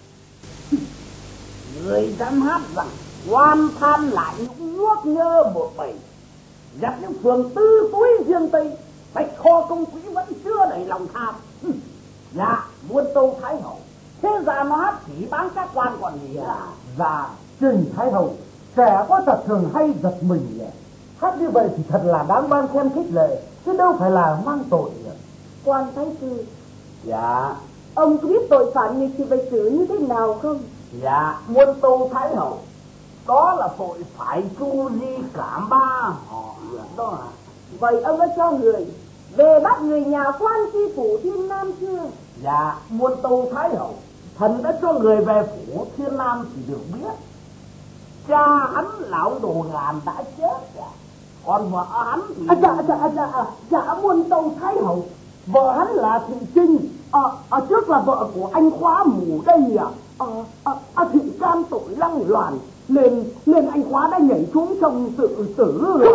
S6: người dám hát rằng quan tham lại những nuốt nhơ một bầy, giặt những phường tư túi riêng tây, bạch kho công quỹ vẫn chưa đầy lòng tham. Dạ, muôn tâu Thái hậu, thế ra nó hát chỉ bán các quan còn gì à?
S3: Dạ, Trình Thái hậu, kẻ có thật thường hay giật mình. Hát như vậy thì thật là đáng ban khen khích lệ, chứ đâu phải là mang tội.
S4: quan Thái sư,
S6: Dạ,
S4: Ông có biết tội phạm nghịch thì phải xử như thế nào không?
S7: Dạ, muôn tâu thái hậu, đó là tội phải chu di cảm ba họ đó à.
S4: Vậy ông đã cho người về bắt người nhà quan tri phủ Thiên Nam chưa?
S7: Dạ, muôn tâu thái hậu, thần đã cho người về phủ Thiên Nam thì được biết cha hắn là ông Đồ Gàn đã chết rồi, còn vợ hắn thì
S3: Dạ muôn tâu thái hậu, vợ hắn là Thị Trinh, trước là vợ của anh Khóa Mù đây Thị can tội lăng loàn nên anh Khóa đã nhảy xuống sông tự tử rồi.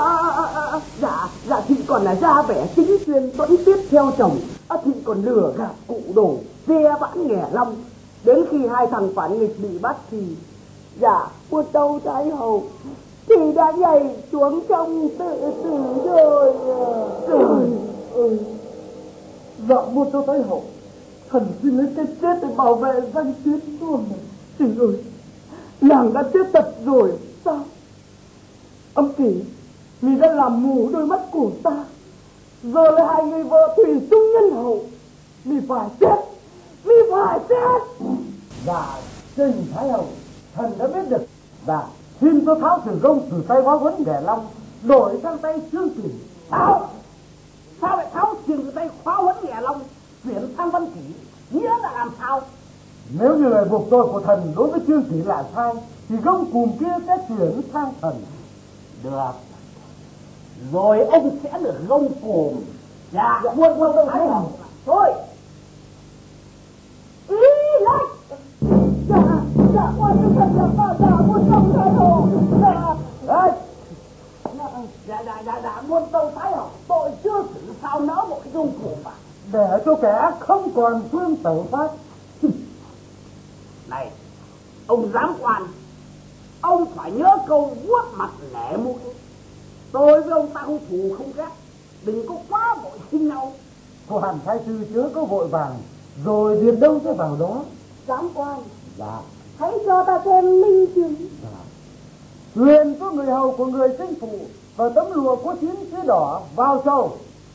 S3: Dạ Thị còn là ra vẻ chính xuyên tuẫn tiết theo chồng, Thị còn lừa gạt cụ Đồ ve vãn nghè long, đến khi hai thằng phản nghịch bị bắt thì dạ muôn tâu thái hậu thì đã nhảy xuống sông tự tử rồi. Trời ơi, dạ muôn tâu thái hậu, thần xin lấy cái chết để bảo vệ danh tiếng luôn. Chị ơi, nàng đã chết thật rồi sao? Âm Kỳ, mi đã làm mù đôi mắt của ta, giờ lại hai người vợ thủy chung nhân hậu, mi phải chết, mi phải chết. Dạ Trình thái hậu, thần đã biết được. Dạ xin cho tháo sử công từ tay Hóa Huấn Ghẻ Long đổi sang tay Trương Kỳ. Sao lại tháo từ tay Hóa Huấn Ghẻ Long chuyển sang Văn Kỷ, nghĩa là làm sao? Nếu như lời buộc tội của thần đối với Trương Kỷ là sai thì gông cùm kia sẽ chuyển sang thần.
S7: được. Rồi ông sẽ được gông cùm. Dạ, muôn tâu thái hậu.
S4: Thôi, ý lệnh. Dạ quan cho thần dạ muôn tâu thái hậu.
S7: Dạ, muôn tâu thái hậu, tội chưa xử sao nỡ một cái gông cùm à?
S3: Để cho kẻ không còn phương tẩu pháp.
S7: Này, ông giám quan, ông phải nhớ câu vuốt mặt nẻ mũi. Tôi với ông ta không thù không ghét, đừng có quá vội sinh nhau.
S3: Quan thái sư chớ có vội vàng, rồi việc đâu sẽ vào đó.
S4: Giám quan,
S3: Dạ.
S4: hãy cho ta xem minh chứng.
S3: Dạ. Truyền cho người hầu của người sinh phụ và tấm lụa có 9 chữ đỏ vào châu.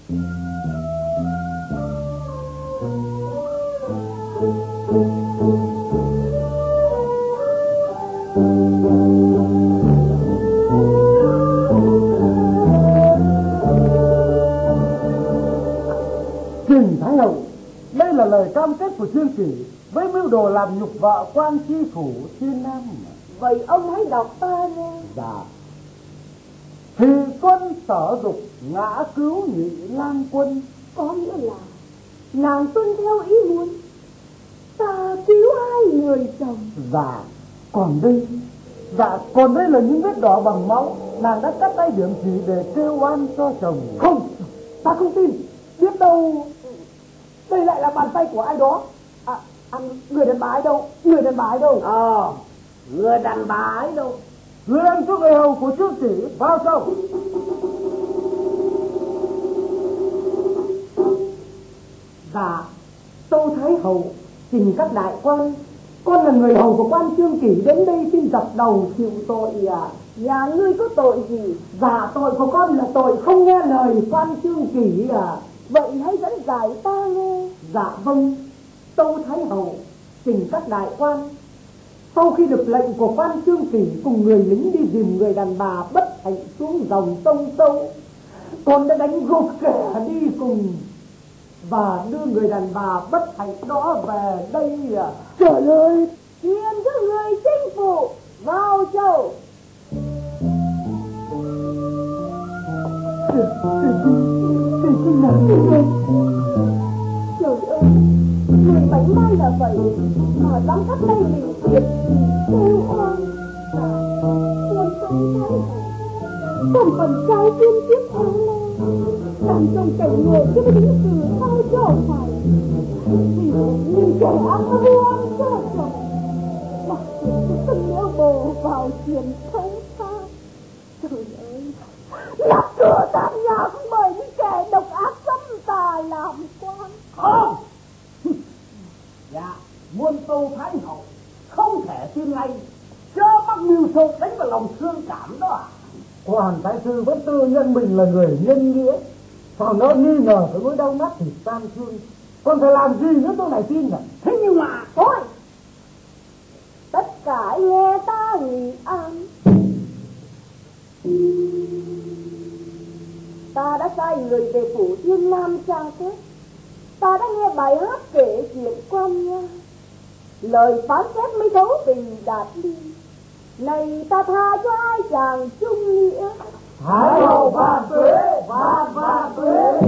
S3: Trình thái hậu, đây là lời cam kết của Trương Kỷ với mưu đồ làm nhục vợ quan tri phủ Thiên Nam.
S4: Vậy ông hãy đọc ta nghe.
S3: Dạ. Thì quân sở dục ngã cứu nhị lang quân,
S4: Có nghĩa là nàng tuân theo ý muốn, ta cứu hai người chồng.
S3: Dạ. Còn đây là những vết đỏ bằng máu nàng đã cắt tay điểm chỉ để kêu oan cho chồng. Không, ta không tin. Biết đâu đây lại là bàn tay của ai đó. Người đàn bà ấy đâu? Người đàn bà ấy đâu?
S7: Người đàn bà ấy đâu?
S3: Người ăn cho người hầu của Trương Kỷ vào châu. Dạ, tâu thái hậu, trình các đại quan, con là người hầu của quan Trương Kỷ đến đây xin dập đầu chịu tội à?
S4: Nhà ngươi có tội gì?
S3: Dạ, tội của con là tội không nghe lời quan Trương Kỷ à?
S4: Vậy hãy dẫn giải ta nghe.
S3: Dạ vâng, tâu thái hậu, trình các đại quan, sau khi được lệnh của quan Trương Kỷ cùng người lính đi dìm người đàn bà bất hạnh xuống dòng sông Tâu, con đã đánh gục kẻ đi cùng và đưa người đàn bà bất hạnh đó về đây à? Trời ơi!
S4: Truyền cho người chinh phụ vào châu. Trời ơi, người bánh mai là vậy mà dám khắp đây mình thiệt kêu oan. Muôn tâu thái hậu, còn phần trai kiên quyết theo lo, làm chồng cảnh người chứ mới đứng từ sau cho phải. Vì nhưng kẻ ác buông cho chồng, mặc dù từng nêu bồ vào truyền thống ta. Trời ơi, nắp cửa tam nhà cũng bởi những kẻ độc ác dâm tà làm quan.
S7: Không. Dạ, muôn tâu thái hậu, không thể tin ngay, chớ mắc mưu sâu đánh vào lòng thương cảm đó à?
S3: Quan thái sư vẫn tự nhận mình là người nhân nghĩa, sao nó nghi ngờ cái nỗi đau nát thịt tan thương, Còn phải làm gì nữa tôi lại tin nhỉ?
S7: Thế nhưng mà
S4: thôi, tất cả nghe ta nghị an. Ta đã sai người về phủ Thiên Nam tra xét. Ta đã nghe bài hát kể chuyện quan nha, lời phán xét mới thấu tình đạt ly. Này ta tha cho ai chàng chung nghĩa.
S3: Thái hậu vạn tuế, vạn tuế.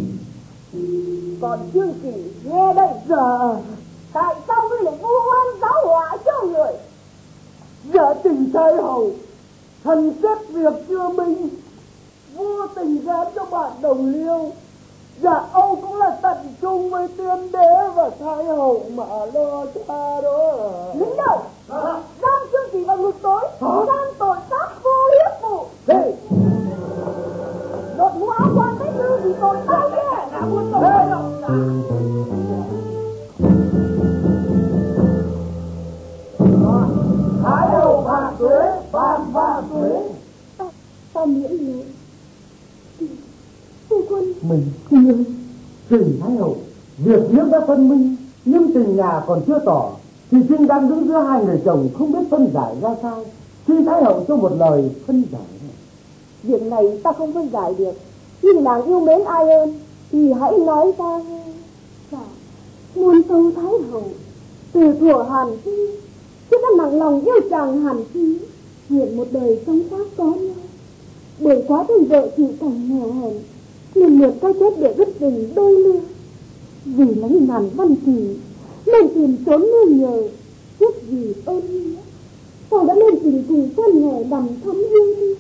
S4: Còn Trương Kỳ nghe đây.
S3: Dạ.
S4: Tại sao ngươi lại vu oan giáo họa cho người?
S3: Dạ tình Thái hậu, thần xét việc chưa minh, vô tình gán cho bạn đồng liêu. Dạ Âu cũng là tận chung với tiên đế và Thái hậu mà lo cha đó.
S4: Lính đâu? Giam Trương Kỳ vào ngục tối, gian tội sát vô hiếp phụ.
S3: Thế
S4: Đột mũ áo quan Thái Sư vì tội tao nhé.
S3: Thái hậu vạn tuế, vạn tuế.
S4: Ta miễn lễ. Phu quân.
S3: Mình chưa. Trình Thái hậu, việc nước đã phân minh, nhưng tình nhà còn chưa tỏ, thì Trinh đang đứng giữa hai người chồng không biết phân giải ra sao. Xin Thái hậu cho một lời phân giải.
S4: Việc này ta không phân giải được, nhưng nàng yêu mến ai hơn thì hãy nói ta nghe. Dạ, muôn tâu Thái hậu, từ thuở Hàn Phi, chứ đã nặng lòng yêu chàng Hàn Phi, nguyện một đời sống khác có nhau. Bởi quá thân vợ chịu cảnh nghèo hèn, nên mượn cái chết để vứt tình đôi lưa. Vì lấy ngàn văn kỳ nên tìm trốn nương nhờ, trước vì ơn nghĩa, sau đã lên tình cùng quen nghề đầm thấm yêu đi.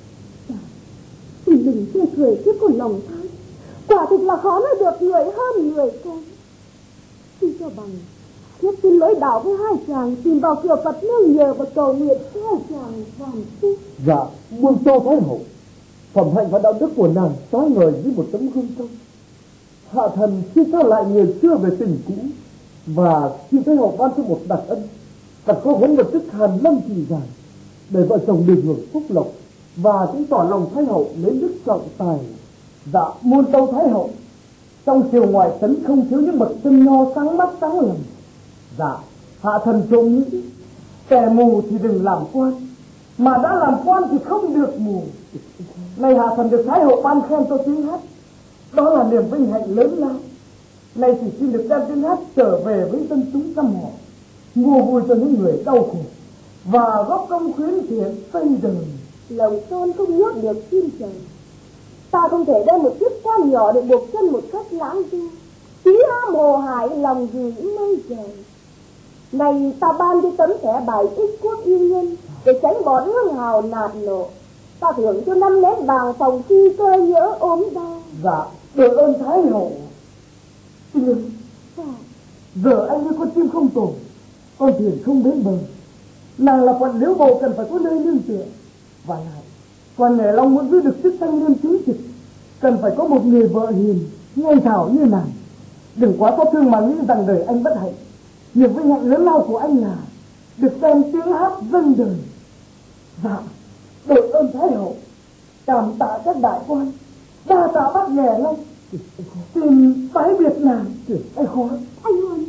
S4: Thì đừng chê cười chứ còn lòng tham, quả thực là khó nói được người hơn người con. Xin cho bằng trước xin lỗi đạo với hai chàng, tìm vào cửa Phật nương nhờ và cầu nguyện cho hai chàng vạn phúc.
S3: Dạ, muôn tâu Thái hậu, phẩm hạnh và đạo đức của nàng soi ngời với một tấm gương trong. Hạ thần xin sao lại người xưa về tình cũ, và xin Thái hậu ban cho một đặc ân, đặt kho huấn vật chức Hàn Lâm kỳ dài, để vợ chồng được hưởng phúc lộc, và cũng tỏ lòng Thái hậu đến đức trọng tài. Dạ, muôn tâu Thái hậu, trong chiều ngoài trấn không thiếu những bậc chân nho sáng mắt sáng lầm. Dạ, hạ thần trộm nghĩ, kẻ mù thì đừng làm quan, mà đã làm quan thì không được mù. Này hạ thần được Thái hậu ban khen cho tiếng hát, đó là niềm vinh hạnh lớn lao. Nay thì xin được đem tiếng hát trở về với dân chúng trăm họ, mua vui cho những người đau khổ, và góp công khuyến thiện xây đời.
S4: Lòng son không nhốt được chim trời, ta không thể đem một chiếc quan nhỏ để buộc chân một cách lãng du, chí ham hồ hải lòng gửi mây trời. Này ta ban đi tấm thẻ bài ích quốc yêu nhân, để tránh bọn hương hào nạt nộ. Ta thưởng cho 5 nét vàng phòng khi cơ nhỡ ốm đau.
S3: Dạ, đội ơn Thái hậu. Tiên, giờ anh với con chim không tổ, con thuyền không đến bờ, nàng là quận liễu bầu cần phải có nơi nương tựa. Và lại, quan nghề Long muốn giữ được chức thanh liêm chính trực, cần phải có một người vợ hiền, ngây thảo như nàng. Đừng quá xót thương mà nghĩ rằng đời anh bất hạnh. Niềm vinh hạnh lớn lao của anh là được đem tiếng hát dâng đời. Dạ, đội ơn Thái hậu, cảm tạ các đại quan, đa tạ bác nghề Long. Xin bái biệt nàng. Anh khó.
S4: Anh Huân,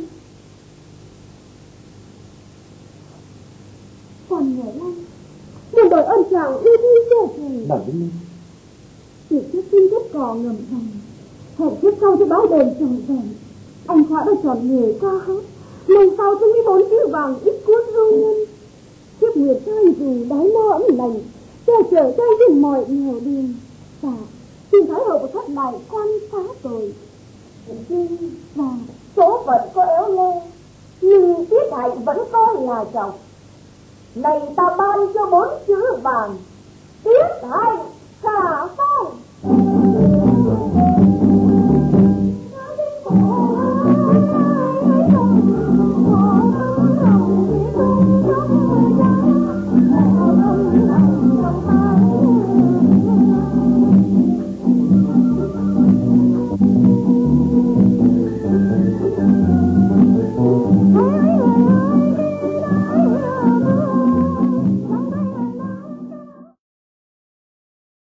S4: còn nghề Long muốn đội ơn chàng uy thi cho trời.
S3: Đằng đến lên.
S4: Từ trước xin kết cò ngầm rằng hẹn kiếp sau cho báo đền tròn vẹn. Anh Khoa đã chọn nghề ca hát, lần sau cho 14 chữ vàng ít cuốn hôn nhân. Kiếp nguyệt trai dù đáy no ấm lành, che chở cho anh trên mọi nẻo đường. Và xin Thái hậu thất đại quan phá rồi. Và số phận có éo le, nhưng tiết hạnh vẫn coi là chồng. Này ta ban cho 4 chữ vàng, tiết hạnh khả phong.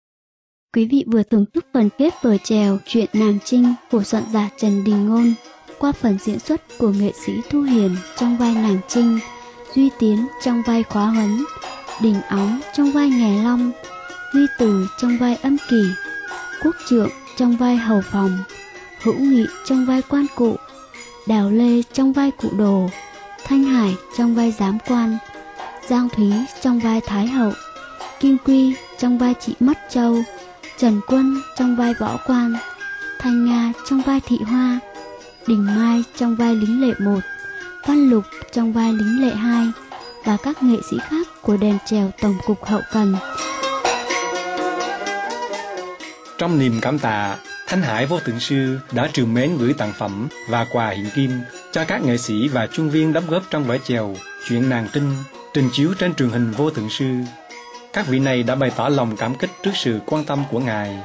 S1: Quý vị vừa thưởng thức phần kết vở chèo Chuyện Nàng Trinh của soạn giả Trần Đình Ngôn. qua phần diễn xuất của nghệ sĩ Thu Hiền trong vai nàng Trinh, Duy Tiến trong vai Khóa Huấn, Đình Óng trong vai Nghè Long, Huy Từ trong vai Âm Kỳ, Quốc Trượng trong vai Hầu Phòng, Hữu Nghị trong vai Quan Cụ, Đào Lê trong vai Cụ Đồ, Thanh Hải trong vai Giám Quan, Giang Thúy trong vai Thái Hậu, Kim Quy trong vai chị Mắt Châu, Trần Quân trong vai Võ Quan, Thanh Nga trong vai Thị Hoa, Đình Mai trong vai lính lệ 1, Văn Lục trong vai lính lệ 2 và các nghệ sĩ khác của đền chèo Tổng cục Hậu cần.
S8: Trong niềm cảm tạ, Thanh Hải Vô Thượng Sư đã trìu mến gửi tặng phẩm và quà hiện kim cho các nghệ sĩ và chuyên viên đóng góp trong vở chèo Chuyện Nàng Trinh trình chiếu trên truyền hình Vô Thượng Sư. Các vị này đã bày tỏ lòng cảm kích trước sự quan tâm của Ngài.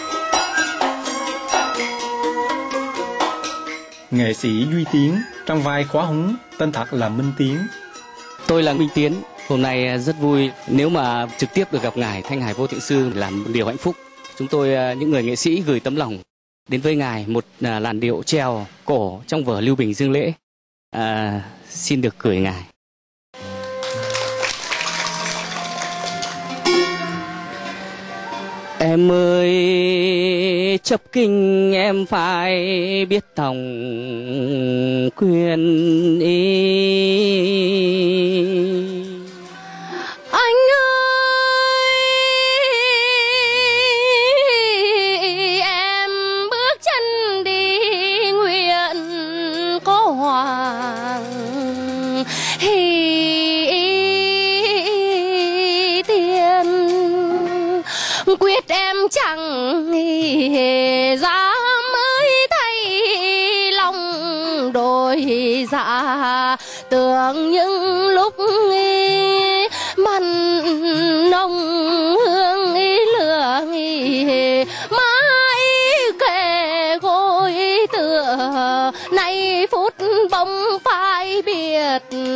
S8: Nghệ sĩ Duy Tiến trong vai Khóa Huấn, tên thật là Minh Tiến.
S9: Tôi là Minh Tiến, hôm nay rất vui nếu mà trực tiếp được gặp Ngài Thanh Hải Vô Thượng Sư là một điều hạnh phúc. Chúng tôi, những người nghệ sĩ gửi tấm lòng đến với Ngài một làn điệu chèo cổ trong vở Lưu Bình Dương Lễ. Xin được gửi Ngài. Em ơi, chấp kinh em phải biết tòng quyền ý.
S5: Anh ơi, em bước chân đi nguyện có hoàng tiền, quyết em chẳng dám mới thay lòng đổi dạ, tưởng những lúc mặn nồng hương lửa mãi kề gối tựa, nay phút bỗng phải biệt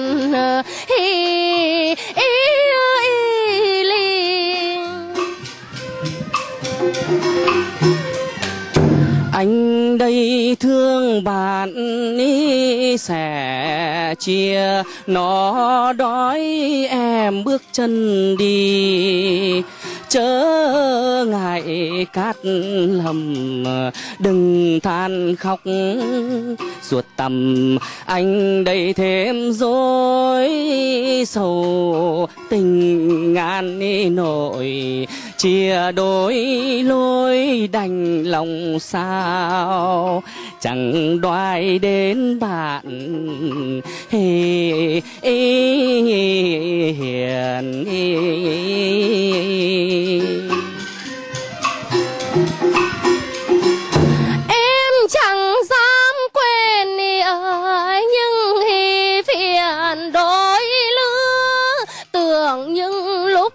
S9: Anh đây thương bạn ý sẻ chia, nó đói em bước chân đi, chớ ngại cát lầm đừng than khóc ruột tầm. Anh đây thêm dối sầu tình ngàn nỗi, chia đôi lối đành lòng sao, chẳng đoái đến bạn hiền.
S5: Em chẳng dám quên nhưng phiền đôi lứa, tưởng những lúc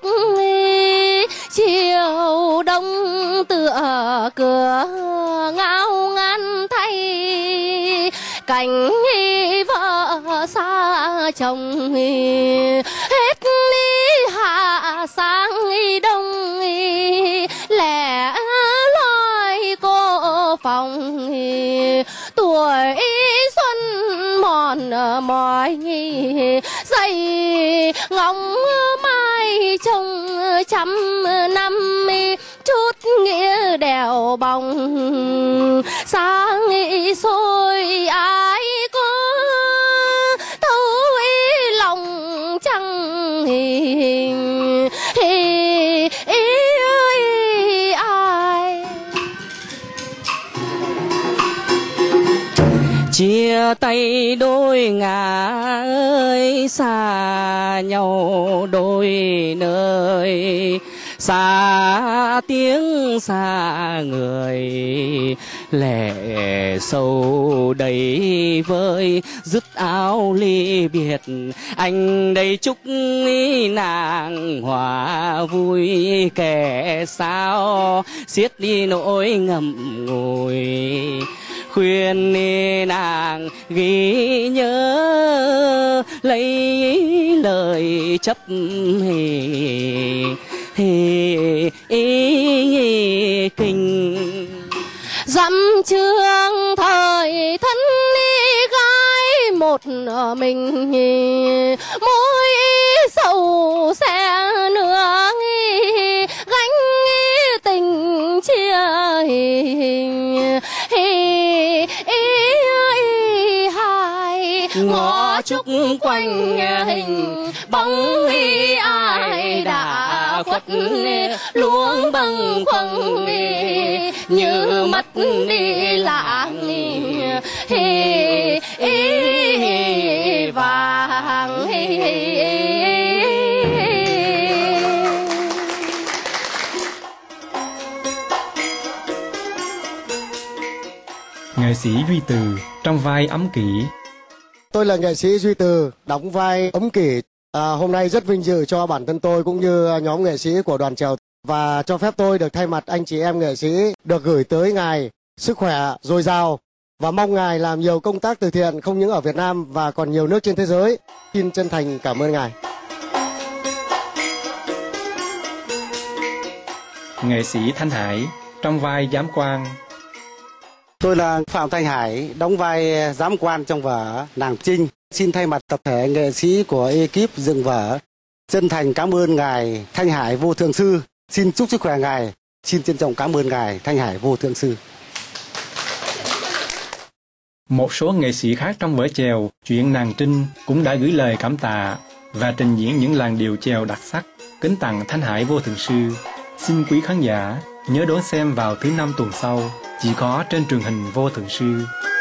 S5: chiều đông tựa cửa ngao ngán thay, cảnh vợ xa chồng hết hạ sáng đông, lẻ loi cô phòng tuổi xuân mòn mỏi dậy ngóng mai trông trăm năm, chút nghĩa đèo bồng sáng sôi ai có thấu lòng chẳng ai.
S9: Chia tay đôi ngả ơi, xa nhau đôi nơi, xa tiếng xa người, lẻ sâu đầy vơi dứt áo ly biệt. Anh đây chúc nàng hòa vui, kẻ sao xiết đi nỗi ngậm ngùi, khuyên nàng ghi nhớ lấy lời chấp kinh.
S5: Dặm trường thời thân một mình, mỗi sầu sẽ nương gánh tình chia hai ngõ trúc quanh hình bóng ai đã khuất luống bâng khuâng như mất đi lãng vàng.
S8: Nghệ sĩ Duy Từ trong vai Ấm Kỷ.
S10: Tôi là nghệ sĩ Duy Từ, đóng vai Ấm Kỷ. Hôm nay rất vinh dự cho bản thân tôi cũng như nhóm nghệ sĩ của đoàn chèo, và cho phép tôi được thay mặt anh chị em nghệ sĩ được gửi tới ngài sức khỏe dồi dào và mong ngài làm nhiều công tác từ thiện không những ở Việt Nam và còn nhiều nước trên thế giới. Xin chân thành cảm ơn ngài.
S8: Nghệ sĩ Thanh Hải trong vai Giám Quan.
S11: Tôi là Phạm Thanh Hải, đóng vai giám quan trong vở Nàng Trinh. Xin thay mặt tập thể nghệ sĩ của ekip dựng vở chân thành cảm ơn ngài Thanh Hải Vô Thượng Sư. Xin chúc sức khỏe ngài. Xin trân trọng cảm ơn ngài Thanh Hải Vô Thượng Sư.
S8: Một số nghệ sĩ khác trong vở chèo Chuyện Nàng Trinh cũng đã gửi lời cảm tạ và trình diễn những làn điệu chèo đặc sắc kính tặng Thanh Hải Vô Thượng Sư. Xin quý khán giả nhớ đón xem vào thứ 5 tuần sau, chỉ có trên truyền hình Vô Thượng Sư.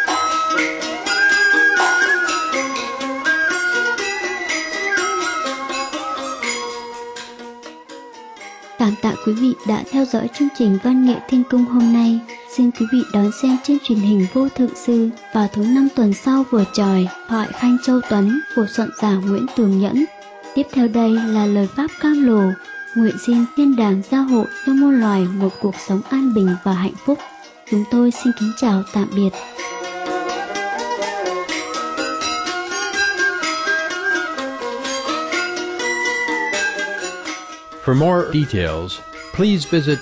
S1: Cảm tạ quý vị đã theo dõi chương trình Văn nghệ Thiên Cung hôm nay. Xin quý vị đón xem trên truyền hình Vô Thượng Sư vào thứ 5 tuần sau vừa tròi thoại Khanh Châu Tuấn của soạn giả Nguyễn Tường Nhẫn. Tiếp theo đây là lời pháp cam lồ, nguyện xin thiên đàng gia hộ cho muôn loài một cuộc sống an bình và hạnh phúc. Chúng tôi xin kính chào tạm biệt.
S12: For more details, please visit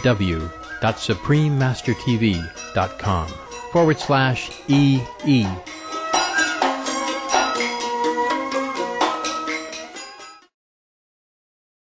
S12: www.suprememastertv.com/EE